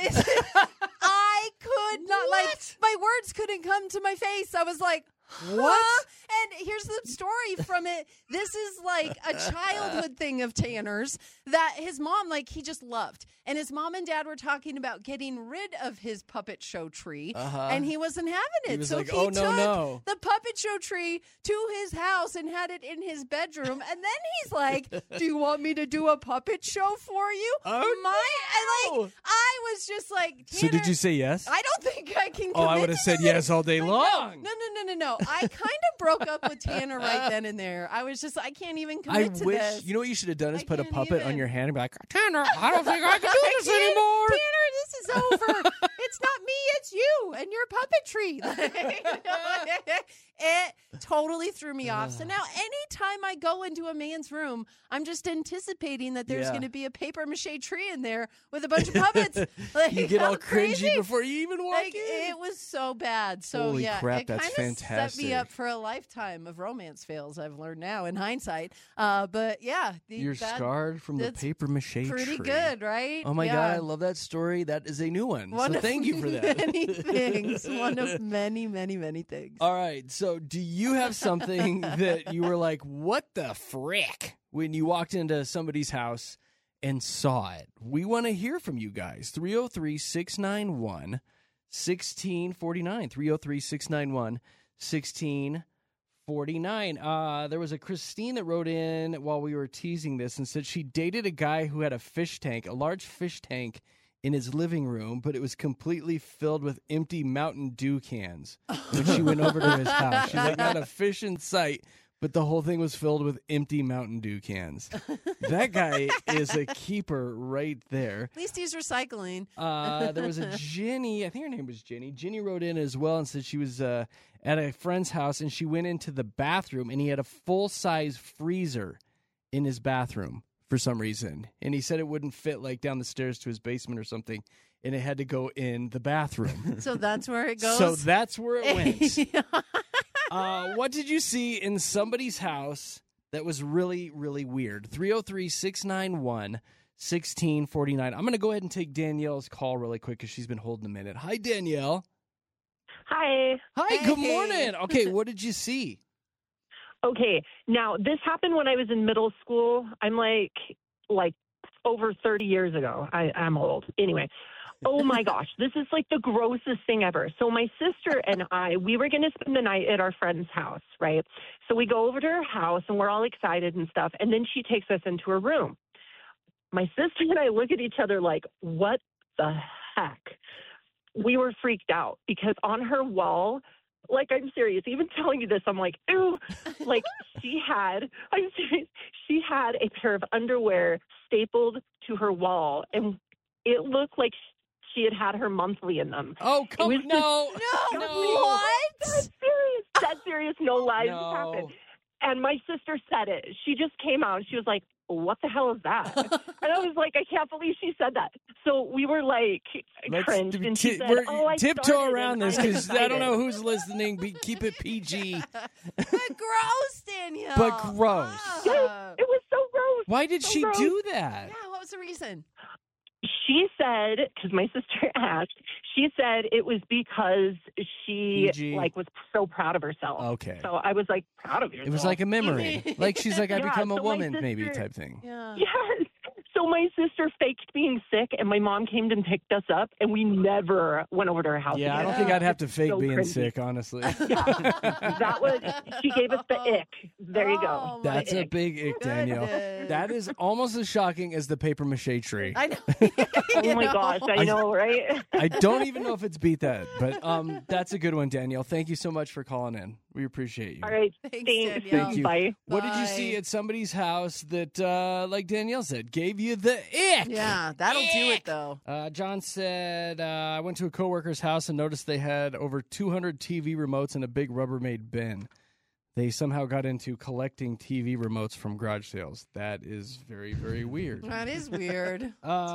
I could not, like, my words couldn't come to my face. I was like, what? And here's the story from it. This is like a childhood thing of Tanner's that his mom, like, he just loved. And his mom and dad were talking about getting rid of his puppet show tree. And he wasn't having it. He was so like, he oh, took no. the puppet show tree to his house and had it in his bedroom. And then he's like, do you want me to do a puppet show for you? Oh, I was just like, Tanner, So did you say yes? I don't think I can Oh, I commit would have to said this. yes all day long. No. I kind of broke up with Tanner right then and there. I was just, I can't even commit to wish, this. you know what you should have done is put a can't puppet on even. your hand and be like, Tanner, I don't think I can do this can't. anymore. Tanner, this is over. It's not me, it's you and your puppetry. It totally threw me off. So now anytime I go into a man's room, I'm just anticipating that there's going to be a paper mache tree in there with a bunch of puppets. Like, You get all I'm crazy. cringy before you even walk Like, in. it was so bad. So Holy yeah, crap, it that's kind of set fantastic. me up for a lifetime of romance fails. I've learned now in hindsight. But yeah, You're scarred from the that's paper mache pretty tree. good, right? Oh my Yeah. God, I love that story. That is a new one. One So of thank you for that. Many things. One of many, many, many things. All right. So do you have something that you were like, what the frick, when you walked into somebody's house and saw it? We want to hear from you guys. 303-691-1649. 303-691-1649. There was a Christine that wrote in while we were teasing this and said she dated a guy who had a fish tank, a large fish tank, in his living room, but it was completely filled with empty Mountain Dew cans when she went over to his house. She's like, not a fish in sight, but the whole thing was filled with empty Mountain Dew cans. That guy is a keeper right there. At least he's recycling. There was a Jenny, I think her name was Jenny. Jenny wrote in as well and said she was at a friend's house and she went into the bathroom and he had a full-size freezer in his bathroom for some reason. And he said it wouldn't fit like down the stairs to his basement or something. And it had to go in the bathroom. So that's where it goes. So that's where it went. What did you see in somebody's house that was really, really weird? 303-691-1649. I'm going to go ahead and take Danielle's call really quick because she's been holding a minute. Hi, Danielle. Hi. Hi, good morning. Okay, what did you see? Okay, now this happened when I was in middle school. I'm like over 30 years ago. I'm old. Anyway, oh my gosh, this is like the grossest thing ever. So my sister and we were going to spend the night at our friend's house, right? So we go over to her house and we're all excited and stuff. And then she takes us into her room. My sister and I look at each other like, what the heck? We were freaked out because on her wall, like, I'm serious, even telling you this, I'm like, ew, like she had a pair of underwear stapled to her wall and it looked like she had her monthly in them. Oh, come on. No. What? That's serious. No lies happened. And my sister said it. She just came out. She was like, what the hell is that? And I was like, I can't believe she said that. So we were like, cringed. And she said, I tiptoe around this because I don't know who's listening. Keep it PG. But gross, Danielle. But gross. Yes, it was so gross. Why did she do that? Yeah, what was the reason? She said, because my sister asked, she said it was because she was so proud of herself. Okay. So I was like, proud of yourself. It was like a memory. Like she's like, I become a so woman, sister, maybe type thing. Yeah. Yes. So my sister faked being sick, and my mom came and picked us up, and we never went over to her house Yeah, again. I don't think I'd have to fake so being cringy. sick, honestly. She gave us the ick. There you go. That's a big ick, Danielle. That is almost as shocking as the paper mache tree. I know. Oh my gosh, I know, right? I don't even know if it's beat that, but that's a good one, Danielle. Thank you so much for calling in. We appreciate you. All right. Thanks. Thank you. Bye. What did you see at somebody's house that, like Danielle said, gave you the ick? Yeah, that'll do it, though. John said, I went to a coworker's house and noticed they had over 200 TV remotes in a big Rubbermaid bin. They somehow got into collecting TV remotes from garage sales. That is very, very weird. That is weird.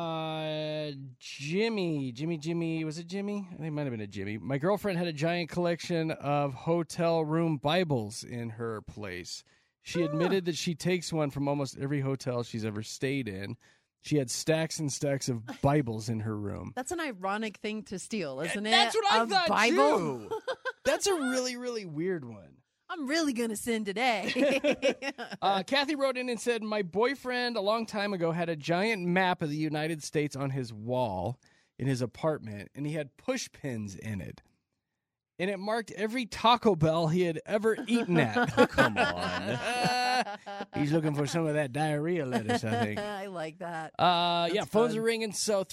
Jimmy, was it Jimmy? I think it might have been a Jimmy. My girlfriend had a giant collection of hotel room Bibles in her place. She admitted that she takes one from almost every hotel she's ever stayed in. She had stacks and stacks of Bibles in her room. That's an ironic thing to steal, isn't it? That's what I thought, Bible? too. That's a really, really weird one. I'm really going to sin today. Kathy wrote in and said, my boyfriend a long time ago had a giant map of the United States on his wall in his apartment, and he had push pins in it. And it marked every Taco Bell he had ever eaten at. Come on. He's looking for some of that diarrhea lettuce, I think. I like that. Yeah, phones are ringing. So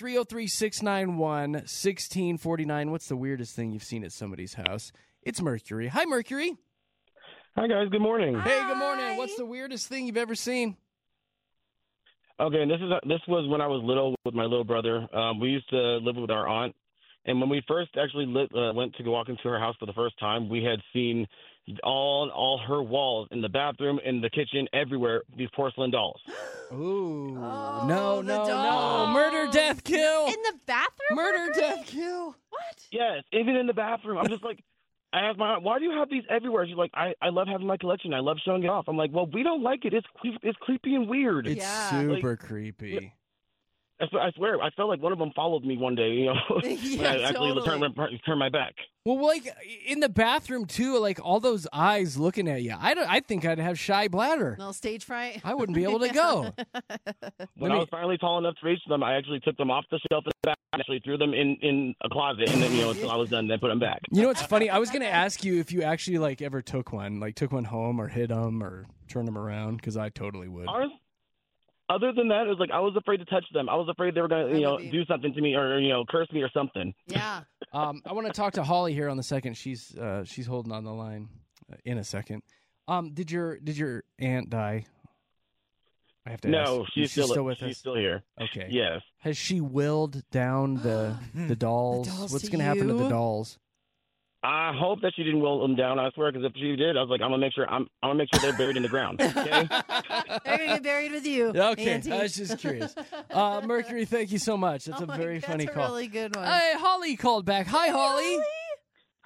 303-691-1649. What's the weirdest thing you've seen at somebody's house? It's Mercury. Hi, Mercury. Hi, guys. Good morning. Hey, good morning. What's the weirdest thing you've ever seen? Okay, this was when I was little with my little brother. We used to live with our aunt, and when we first actually went to go walk into her house for the first time, we had seen all her walls in the bathroom, in the kitchen, everywhere, these porcelain dolls. Ooh. Oh, no. doll. Murder, death, kill. In the bathroom? Murder, death, kill. What? Yes, even in the bathroom. I'm just like, I asked my aunt, why do you have these everywhere? She's like, I love having my collection. I love showing it off. I'm like, well, we don't like it. It's creepy and weird. It's super creepy. I swear, I felt like one of them followed me one day, when I actually turned my back. Well, like, in the bathroom, too, like, all those eyes looking at you. I think I'd have shy bladder. No stage fright? I wouldn't be able to go. When I was finally tall enough to reach them, I actually took them off the shelf and back, actually threw them in a closet, and then, until I was done, then put them back. You know what's funny? I was going to ask you if you actually, like, ever took one home or hid them or turned them around, because I totally would. Other than that, it was like I was afraid to touch them. I was afraid they were going to, do something to me or, curse me or something. Yeah. I want to talk to Holly here on the second. She's holding on the line in a second. Did your aunt die? I have to ask. No, she's still with us. She's still here. Okay. Yes. Has she willed down the dolls? What's going to happen to the dolls? I hope that she didn't will them down. I swear, because if she did, I was like, I'm gonna make sure they're buried in the ground. Okay. They're gonna get buried with you. Okay, Auntie. I was just curious. Mercury, thank you so much. That's a very funny call. Really good one. Hey, Holly called back. Hi, Holly.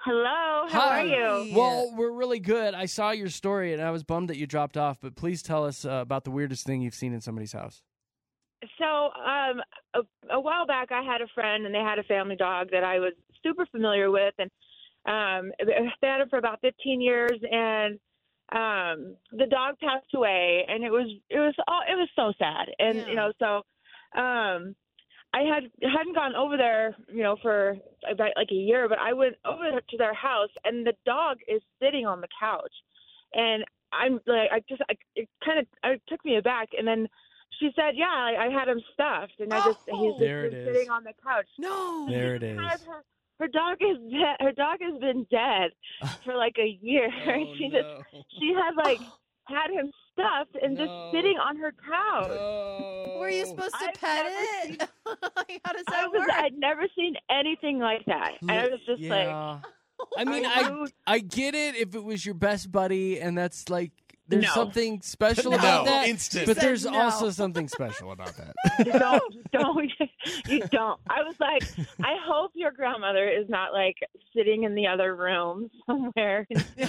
Hello, how Hi. are you? Well, we're really good. I saw your story, and I was bummed that you dropped off, but please tell us about the weirdest thing you've seen in somebody's house. So, a while back, I had a friend, and they had a family dog that I was super familiar with, and they had it for about 15 years, and the dog passed away, and it was so sad, and so I hadn't gone over there, for about like a year, but I went over to their house, and the dog is sitting on the couch, and I'm like, it took me aback, and then she said, "Yeah, I had him stuffed," and he's There it been is. sitting on the couch. No, There it is. Her dog is dead. Her dog has been dead for like a year. She had had him stuffed and just sitting on her couch. Were you supposed to pet it? How does that work? I'd never seen anything like that. And I was just like, I mean, I get it if it was your best buddy, and that's like, there's No. something special No, about that. instant. But She said there's no. also something special about that. you don't. I was like, I hope your grandmother is not like sitting in the other room somewhere.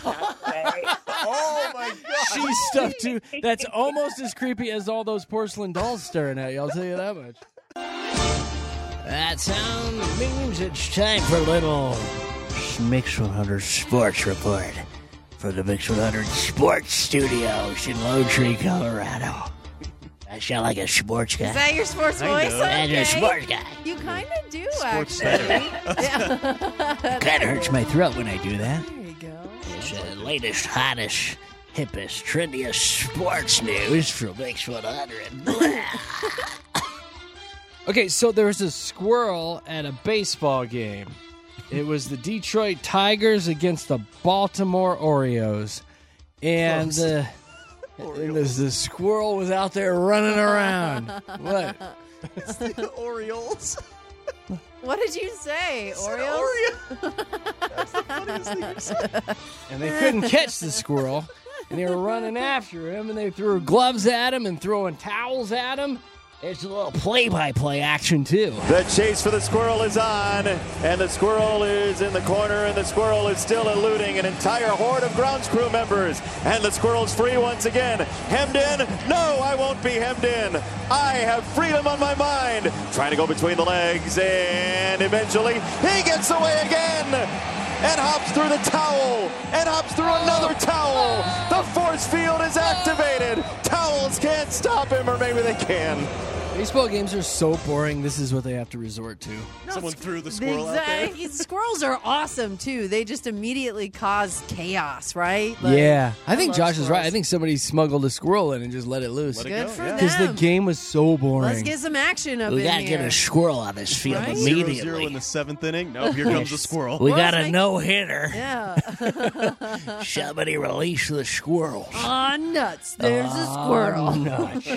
Oh my God. She's stuffed too. That's almost as creepy as all those porcelain dolls staring at you. I'll tell you that much. That sound means it's time for a little Mix 100 Sports Report from the Mix 100 Sports Studios in Lone Tree, Colorado. I sound like a sports guy. Is that your sports voice? I'm Okay. a sports guy. You kind of do, Sports actually. Kind of hurts my throat when I do that. There you go. It's the latest, hottest, hippest, trendiest sports news from Mix 100. Okay, so there was a squirrel at a baseball game. It was the Detroit Tigers against the Baltimore Orioles. And the squirrel was out there running around. What? It's the Orioles. What did you say? Oreos? That's the funniest thing you said. And they couldn't catch the squirrel. And they were running after him, and they threw gloves at him and throwing towels at him. It's a little play-by-play action, too. The chase for the squirrel is on, and the squirrel is in the corner, and the squirrel is still eluding an entire horde of grounds crew members. And the squirrel's free once again. Hemmed in? No, I won't be hemmed in. I have freedom on my mind. Trying to go between the legs, and eventually he gets away again. And hops through the towel, and hops through another towel. The force field is activated. Towels can't stop him, or maybe they can. Baseball games are so boring. This is what they have to resort to. Someone threw the squirrel out there. Exactly. Squirrels are awesome, too. They just immediately cause chaos, right? Yeah. I think love Josh is right. squirrels. I think somebody smuggled a squirrel in and just let it loose. Good for them. Because the game was so boring. Let's get some action up We in gotta here. get a squirrel on this field Right? immediately. 0-0 in the seventh inning. No, here comes the squirrel. We got a no-hitter. Yeah. Somebody release the squirrel. Aw, nuts. There's a squirrel. nuts.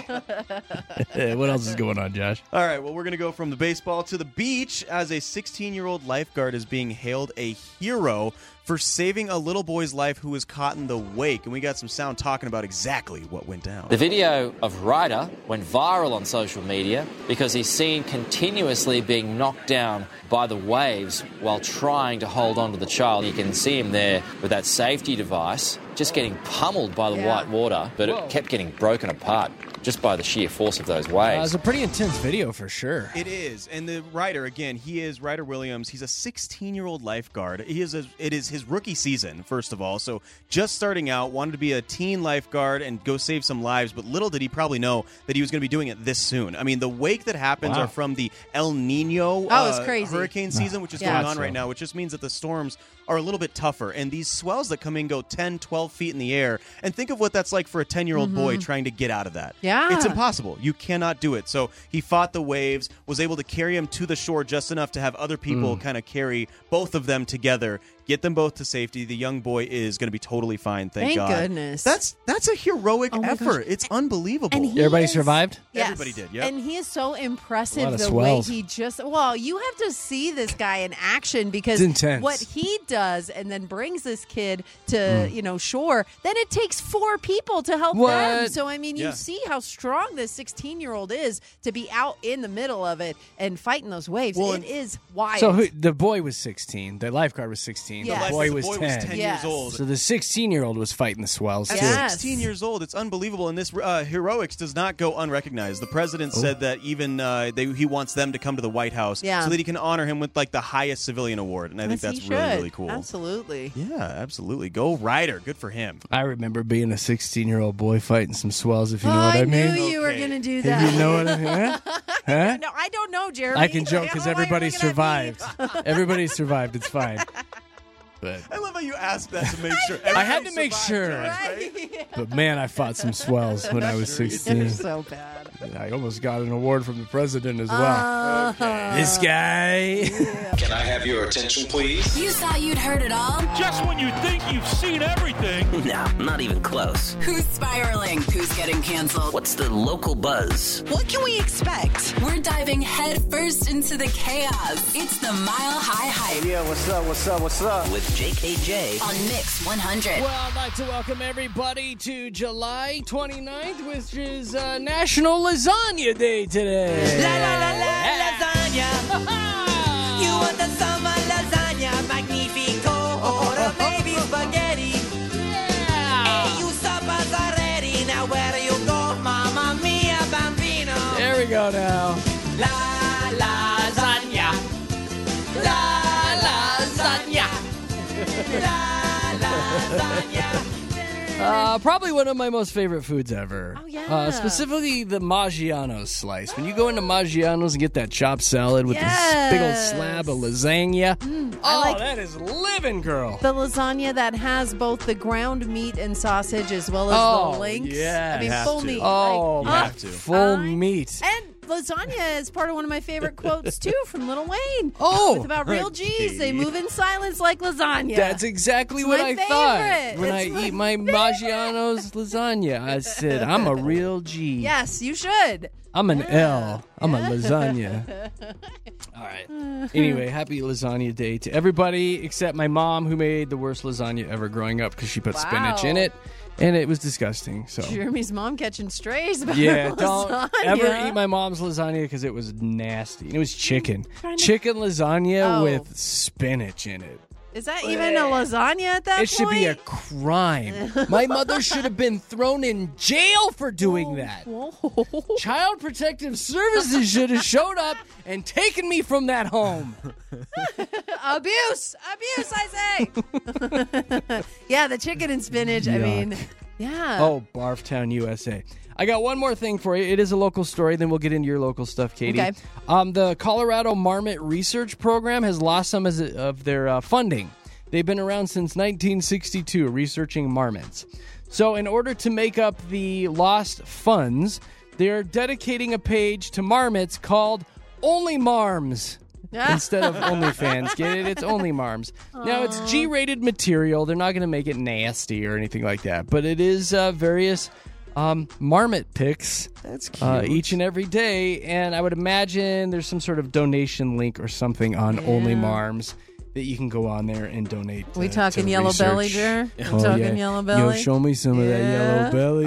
What else is going on, Josh? All right, well, we're going to go from the baseball to the beach as a 16-year-old lifeguard is being hailed a hero for saving a little boy's life who was caught in the wake. And we got some sound talking about exactly what went down. The video of Ryder went viral on social media because he's seen continuously being knocked down by the waves while trying to hold on to the child. You can see him there with that safety device just getting pummeled by the white water, but it kept getting broken apart just by the sheer force of those waves. It's a pretty intense video for sure. It is. And the Ryder, again, he is Ryder Williams. He's a 16-year-old lifeguard. It is his rookie season, first of all. So just starting out, wanted to be a teen lifeguard and go save some lives, but little did he probably know that he was going to be doing it this soon. I mean, the wake that happens are from the El Nino it's crazy. hurricane season, which is going on right now, which just means that the storms are a little bit tougher. And these swells that come in go 10, 12 feet in the air. And think of what that's like for a 10-year-old boy trying to get out of that. Yeah. It's impossible. You cannot do it. So he fought the waves, was able to carry him to the shore just enough to have other people kind of carry both of them together, get them both to safety. The young boy is going to be totally fine, thank God. Goodness. That's a heroic effort. It's unbelievable. And Everybody survived? Yes. Everybody did, yep. And he is so A lot impressive of the way swells. he just you have to see this guy in action because It's intense. what he does and then brings this kid to, shore, then it takes 4 people to help them. What? So I mean, you Yeah. see how strong this 16-year-old is to be out in the middle of it and fighting those waves. Well, it is wild. So the boy was 16. The lifeguard was 16. 16. Yes. The boy was boy 10. was 10 Yes. years old. So the 16-year-old was fighting the swells, At too. Yes. 16 years old, it's unbelievable, and this heroics does not go unrecognized. The president said that even he wants them to come to the White House Yeah. so that he can honor him with like the highest civilian award, and I think Yes, that's he really, should. really cool. Absolutely. Yeah, absolutely. Go Ryder. Good for him. I remember being a 16-year-old boy fighting some swells, if you know what I I knew mean. you were going to do that. If you know what I mean. Huh? No, I don't know, Jeremy. I can joke because Why are you everybody looking at me? survived. Everybody survived. It's fine. But I love how you asked that to make sure. I had to make sure. Right? But man, I fought some swells when I was 16. You're so bad. I almost got an award from the president as well. This guy. Can I have your attention, please? You thought you'd heard it all? Just when you think you've seen everything. No, not even close. Who's spiraling? Who's getting canceled? What's the local buzz? What can we expect? We're diving headfirst into the chaos. It's the Mile High Hype Yeah, what's up? With JKJ. on Mix 100. Well, I'd like to welcome everybody to July 29th, which is National Lasagna Day today. La la la la lasagna. You want the summer lasagna magnifico or a baby spaghetti? Hey, you suppers are ready. Now where you go, mamma mia, bambino? There we go now. La lasagna. La lasagna. La lasagna. Probably one of my most favorite foods ever. Oh, yeah. Specifically the Maggiano's slice. When you go into Maggiano's and get that chopped salad with this big old slab of lasagna. That is living, girl. The lasagna that has both the ground meat and sausage as well as the links. Yeah. I mean, full meat. Oh, You have to. full meat. And lasagna is part of one of my favorite quotes, too, from Little Wayne. Oh. It's about real G's. They move in silence like lasagna. That's exactly It's what my I thought. favorite. When It's I eat my Maggiano's lasagna, I said, I'm a real G. Yes, you should. I'm an L. I'm a lasagna. All right. Anyway, happy lasagna day to everybody except my mom, who made the worst lasagna ever growing up because she put spinach in it, and it was disgusting. So Jeremy's mom catching strays about yeah, her don't lasagna. ever eat my mom's lasagna because it was nasty. And it was chicken lasagna with spinach in it. Is that even a lasagna at that point? It should be a crime. My mother should have been thrown in jail for doing that. Child Protective Services should have showed up and taken me from that home. Abuse, I say. Yeah, the chicken and spinach. I Yuck. mean, yeah. Oh, Barftown, USA. I got one more thing for you. It is a local story. Then we'll get into your local stuff, Katie. Okay. The Colorado Marmot Research Program has lost some of their funding. They've been around since 1962, researching marmots. So in order to make up the lost funds, they're dedicating a page to marmots called Only Marms. Instead of OnlyFans. Get it? It's Only Marms. Now, it's G-rated material. They're not going to make it nasty or anything like that. But it is various marmot pics. That's cute. Each and every day. And I would imagine there's some sort of donation link or something on Only Marms that you can go on there and donate. We to talking yellow research. belly, Jer? We Oh, talking yeah. yellow belly? Yo, show me some of that yellow belly,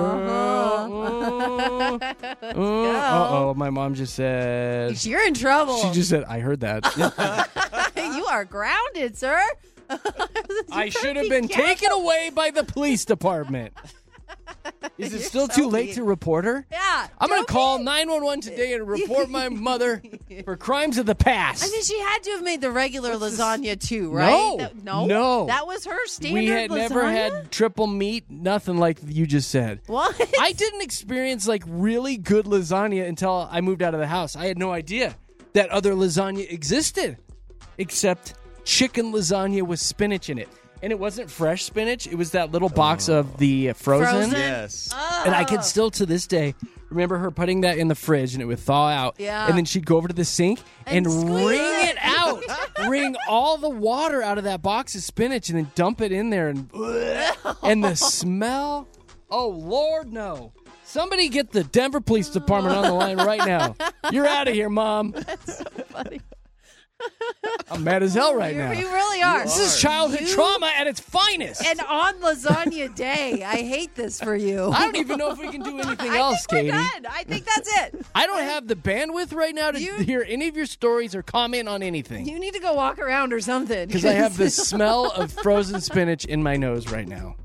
girl. Uh-oh, my mom just said... You're in trouble. She just said, I heard that. You are grounded, sir. I should have been taken away by the police department. Is it still too late to report her? Yeah. I'm going to call 911 today and report my mother for crimes of the past. I mean, she had to have made the regular lasagna too, right? No. That was her standard We had lasagna? never had triple meat, nothing like you just said. What? I didn't experience like really good lasagna until I moved out of the house. I had no idea that other lasagna existed, except chicken lasagna with spinach in it. And it wasn't fresh spinach. It was that little box of the frozen. Yes. And I could still, to this day, remember her putting that in the fridge and it would thaw out. Yeah. And then she'd go over to the sink and squeeze wring it out. Wring all the water out of that box of spinach and then dump it in there. And the smell. Oh, Lord, no. Somebody get the Denver Police Department on the line right now. You're out of here, Mom. That's so funny. I'm mad as hell right now. You really are. This is childhood trauma at its finest. And on Lasagna Day, I hate this for you. I don't even know if we can do anything else, Katie. I think that's it. I don't have the bandwidth right now to hear any of your stories or comment on anything. You need to go walk around or something. Because I have the smell of frozen spinach in my nose right now.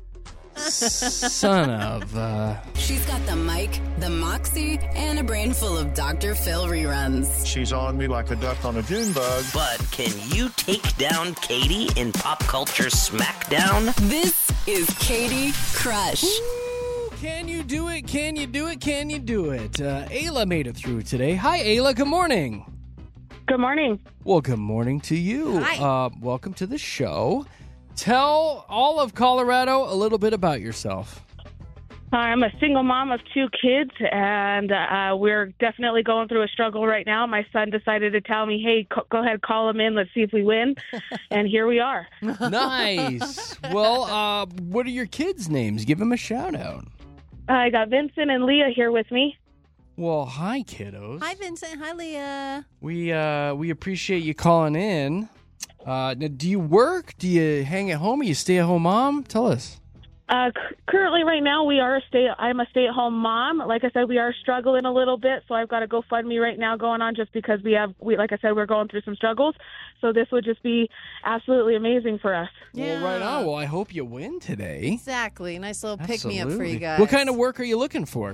Son of... She's got the mic, the moxie, and a brain full of Dr. Phil reruns. She's on me like a duck on a June bug. But can you take down Katie in Pop Culture Smackdown? This is Katie Crush. Ooh, can you do it? Can you do it? Can you do it? Ayla made it through today. Hi, Ayla. Good morning. Good morning. Well, good morning to you. Hi. Welcome to the show. Tell all of Colorado a little bit about yourself. I'm a single mom of 2 kids, and we're definitely going through a struggle right now. My son decided to tell me, hey, go ahead, call him in. Let's see if we win. And here we are. Nice. Well, what are your kids' names? Give them a shout out. I got Vincent and Leah here with me. Well, hi, kiddos. Hi, Vincent. Hi, Leah. We appreciate you calling in. Now, do you work? Do you hang at home? Are you a stay-at-home mom? Tell us. Currently, right now, I'm a stay-at-home mom. Like I said, we are struggling a little bit, so I've got a GoFundMe right now going on just because like I said, we're going through some struggles. So this would just be absolutely amazing for us. Well, right on. Well, I hope you win today. Exactly. Nice little pick-me-up for you guys. What kind of work are you looking for?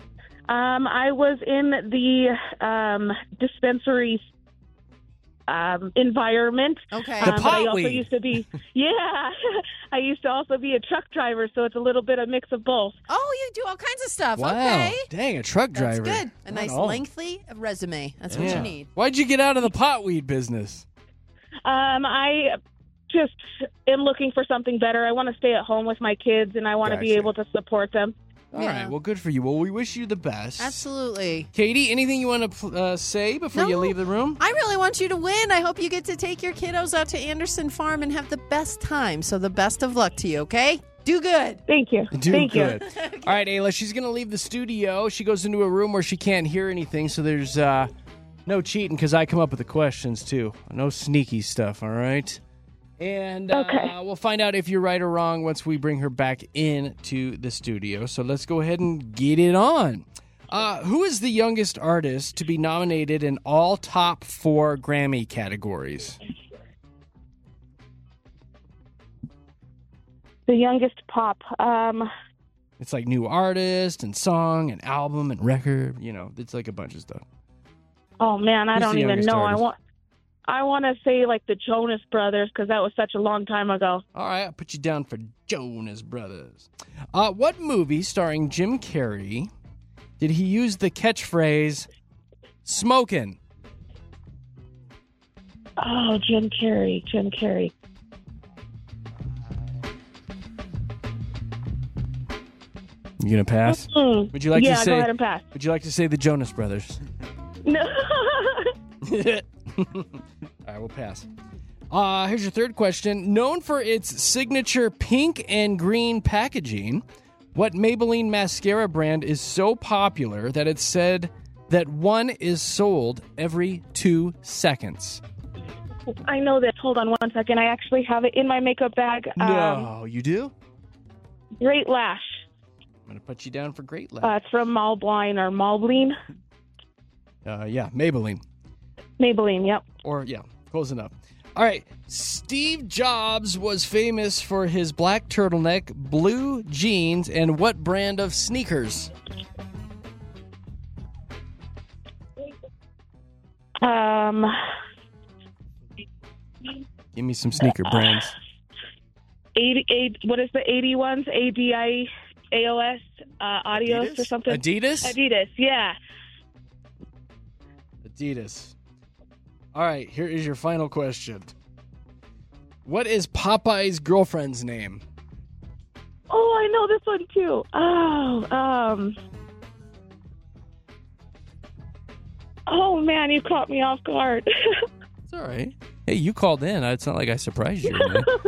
I was in the dispensary environment. Okay. The But I also used to be, I used to also be a truck driver, so it's a little bit of mix of both. Oh, you do all kinds of stuff. Wow. Okay. Dang, a truck driver. That's good. A nice Right on. lengthy resume. That's what Yeah. you need. Why'd you get out of the potweed business? I just am looking for something better. I want to stay at home with my kids, and I want to be Gotcha. able to support them. All right, well, good for you. Well, we wish you the best. Absolutely. Katie, anything you want to say before you leave the room? I really want you to win. I hope you get to take your kiddos out to Anderson Farm and have the best time. So the best of luck to you, okay? Do good. Thank you. Do good. All right, Ayla, she's going to leave the studio. She goes into a room where she can't hear anything, so there's no cheating because I come up with the questions, too. No sneaky stuff, all right? And we'll find out if you're right or wrong once we bring her back into the studio. So let's go ahead and get it on. Who is the youngest artist to be nominated in all top 4 Grammy categories? The youngest pop. It's like new artist and song and album and record. You know, it's like a bunch of stuff. Oh man, I Who's don't the even youngest know. artist? I want to say like the Jonas Brothers because that was such a long time ago. All right, I'll put you down for Jonas Brothers. What movie starring Jim Carrey did he use the catchphrase "smokin'"? Oh, Jim Carrey. You gonna pass? Mm. Would you like Yeah, to say? go ahead and pass. Would you like to say the Jonas Brothers? No. All right, we'll pass. Here's your third question. Known for its signature pink and green packaging, what Maybelline mascara brand is so popular that it's said that one is sold every 2 seconds? I know this. Hold on 1 second. I actually have it in my makeup bag. No, you do? Great Lash. I'm going to put you down for Great Lash. It's from Maybelline or Maybelline. Yeah, Maybelline. Maybelline, yep. Or, yeah, close enough. All right, Steve Jobs was famous for his black turtleneck, blue jeans, and what brand of sneakers? Give me some sneaker brands. 88. What is the 80 ones? ADIAOS, Adios or something? Adidas? Adidas, yeah. Adidas. All right, here is your final question. What is Popeye's girlfriend's name? Oh, I know this one too. Oh man, you caught me off guard. It's all right. Hey, you called in. It's not like I surprised you.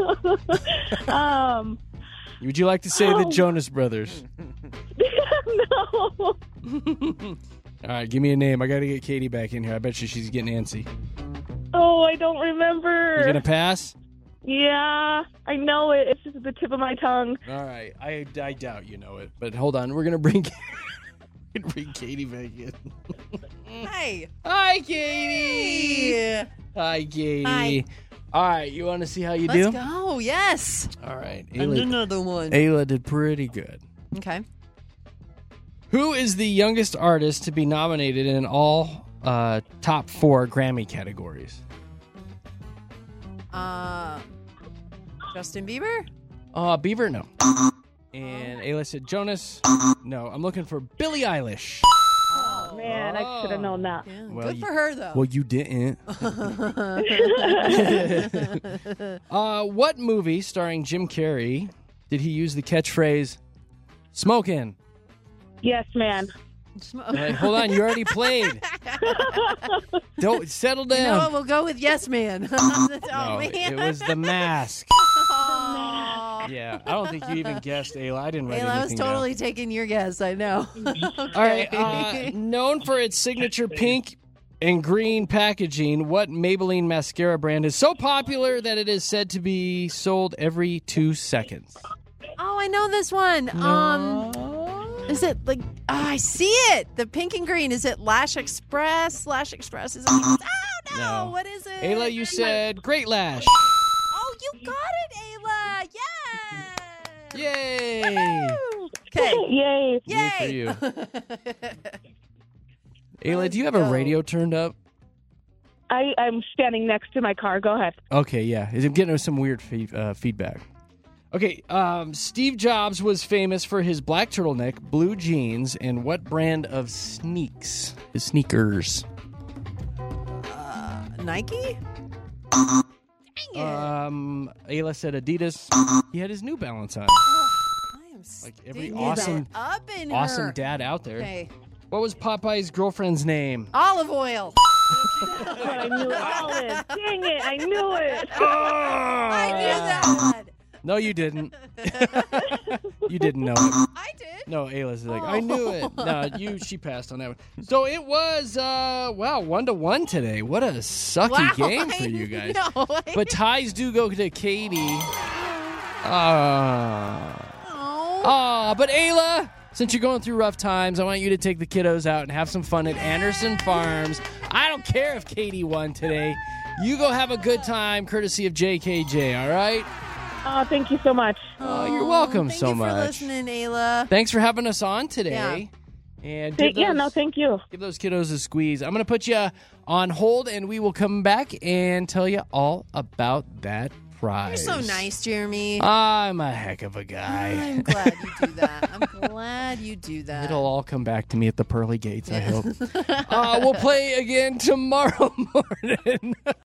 Man. Would you like to say the Jonas Brothers? No. All right, give me a name. I got to get Katie back in here. I bet you she's getting antsy. Oh, I don't remember. You gonna pass? Yeah, I know it. It's just at the tip of my tongue. All right. I doubt you know it, but hold on. We're gonna bring Katie back in. Hi. Hi, Katie. Hey. Hi, Katie. Hi. All right. You want to see how you do? Let's go. Yes. All right. And another one. Ayla did pretty good. Okay. Who is the youngest artist to be nominated in all top 4 Grammy categories? Justin Bieber? Bieber, no. And Ayla said Jonas. No, I'm looking for Billie Eilish. Oh, man, I should have known that. Yeah, Well, good for her, though. Well, you didn't. What movie starring Jim Carrey did he use the catchphrase "smoking"? Yes, man. Hey, hold on, you already played. Don't settle down. You know what? We'll go with Yes Man. No, man. it was The Mask. Aw. Yeah, I don't think you even guessed, Ayla. I didn't write Ayla, I was anything down. totally taking your guess. I know. Okay. All right. Known for its signature pink and green packaging, what Maybelline mascara brand is so popular that it is said to be sold every 2 seconds? Oh, I know this one. Is it like? Oh, I see it. The pink and green. Is it Lash Express? Lash Express is. Oh no. No. What is it? Ayla, you said Great Lash. Oh, you got it, Ayla. Yeah. Yay! Okay. Yay. Yay for you. Ayla, do you have a radio turned up? I'm standing next to my car. Go ahead. Okay, yeah. I'm getting some weird feedback. Okay, Steve Jobs was famous for his black turtleneck, blue jeans, and what brand of sneakers? His sneakers. Nike? Ayla said Adidas. He had his New Balance on. I am Like every sticking awesome, it up in awesome her. dad out there. Okay. What was Popeye's girlfriend's name? Olive oil. I knew it. Olive. Dang it. I knew it. I knew that. No, you didn't. You didn't know it. I did. No, Ayla's like, I knew it. No, she passed on that one. So it was, 1-1 today. What a sucky game for you guys. know. But ties do go to Katie. But Ayla, since you're going through rough times, I want you to take the kiddos out and have some fun at Anderson Farms. I don't care if Katie won today. You go have a good time, courtesy of JKJ, all right? Oh, thank you so much. Oh, you're welcome Thank so you much. for listening, Ayla. Thanks for having us on today. And give thank you. Give those kiddos a squeeze. I'm going to put you on hold, and we will come back and tell you all about that prize. You're so nice, Jeremy. I'm a heck of a guy. I'm glad you do that. I'm glad you do that. It'll all come back to me at the pearly gates, I hope. We'll play again tomorrow morning.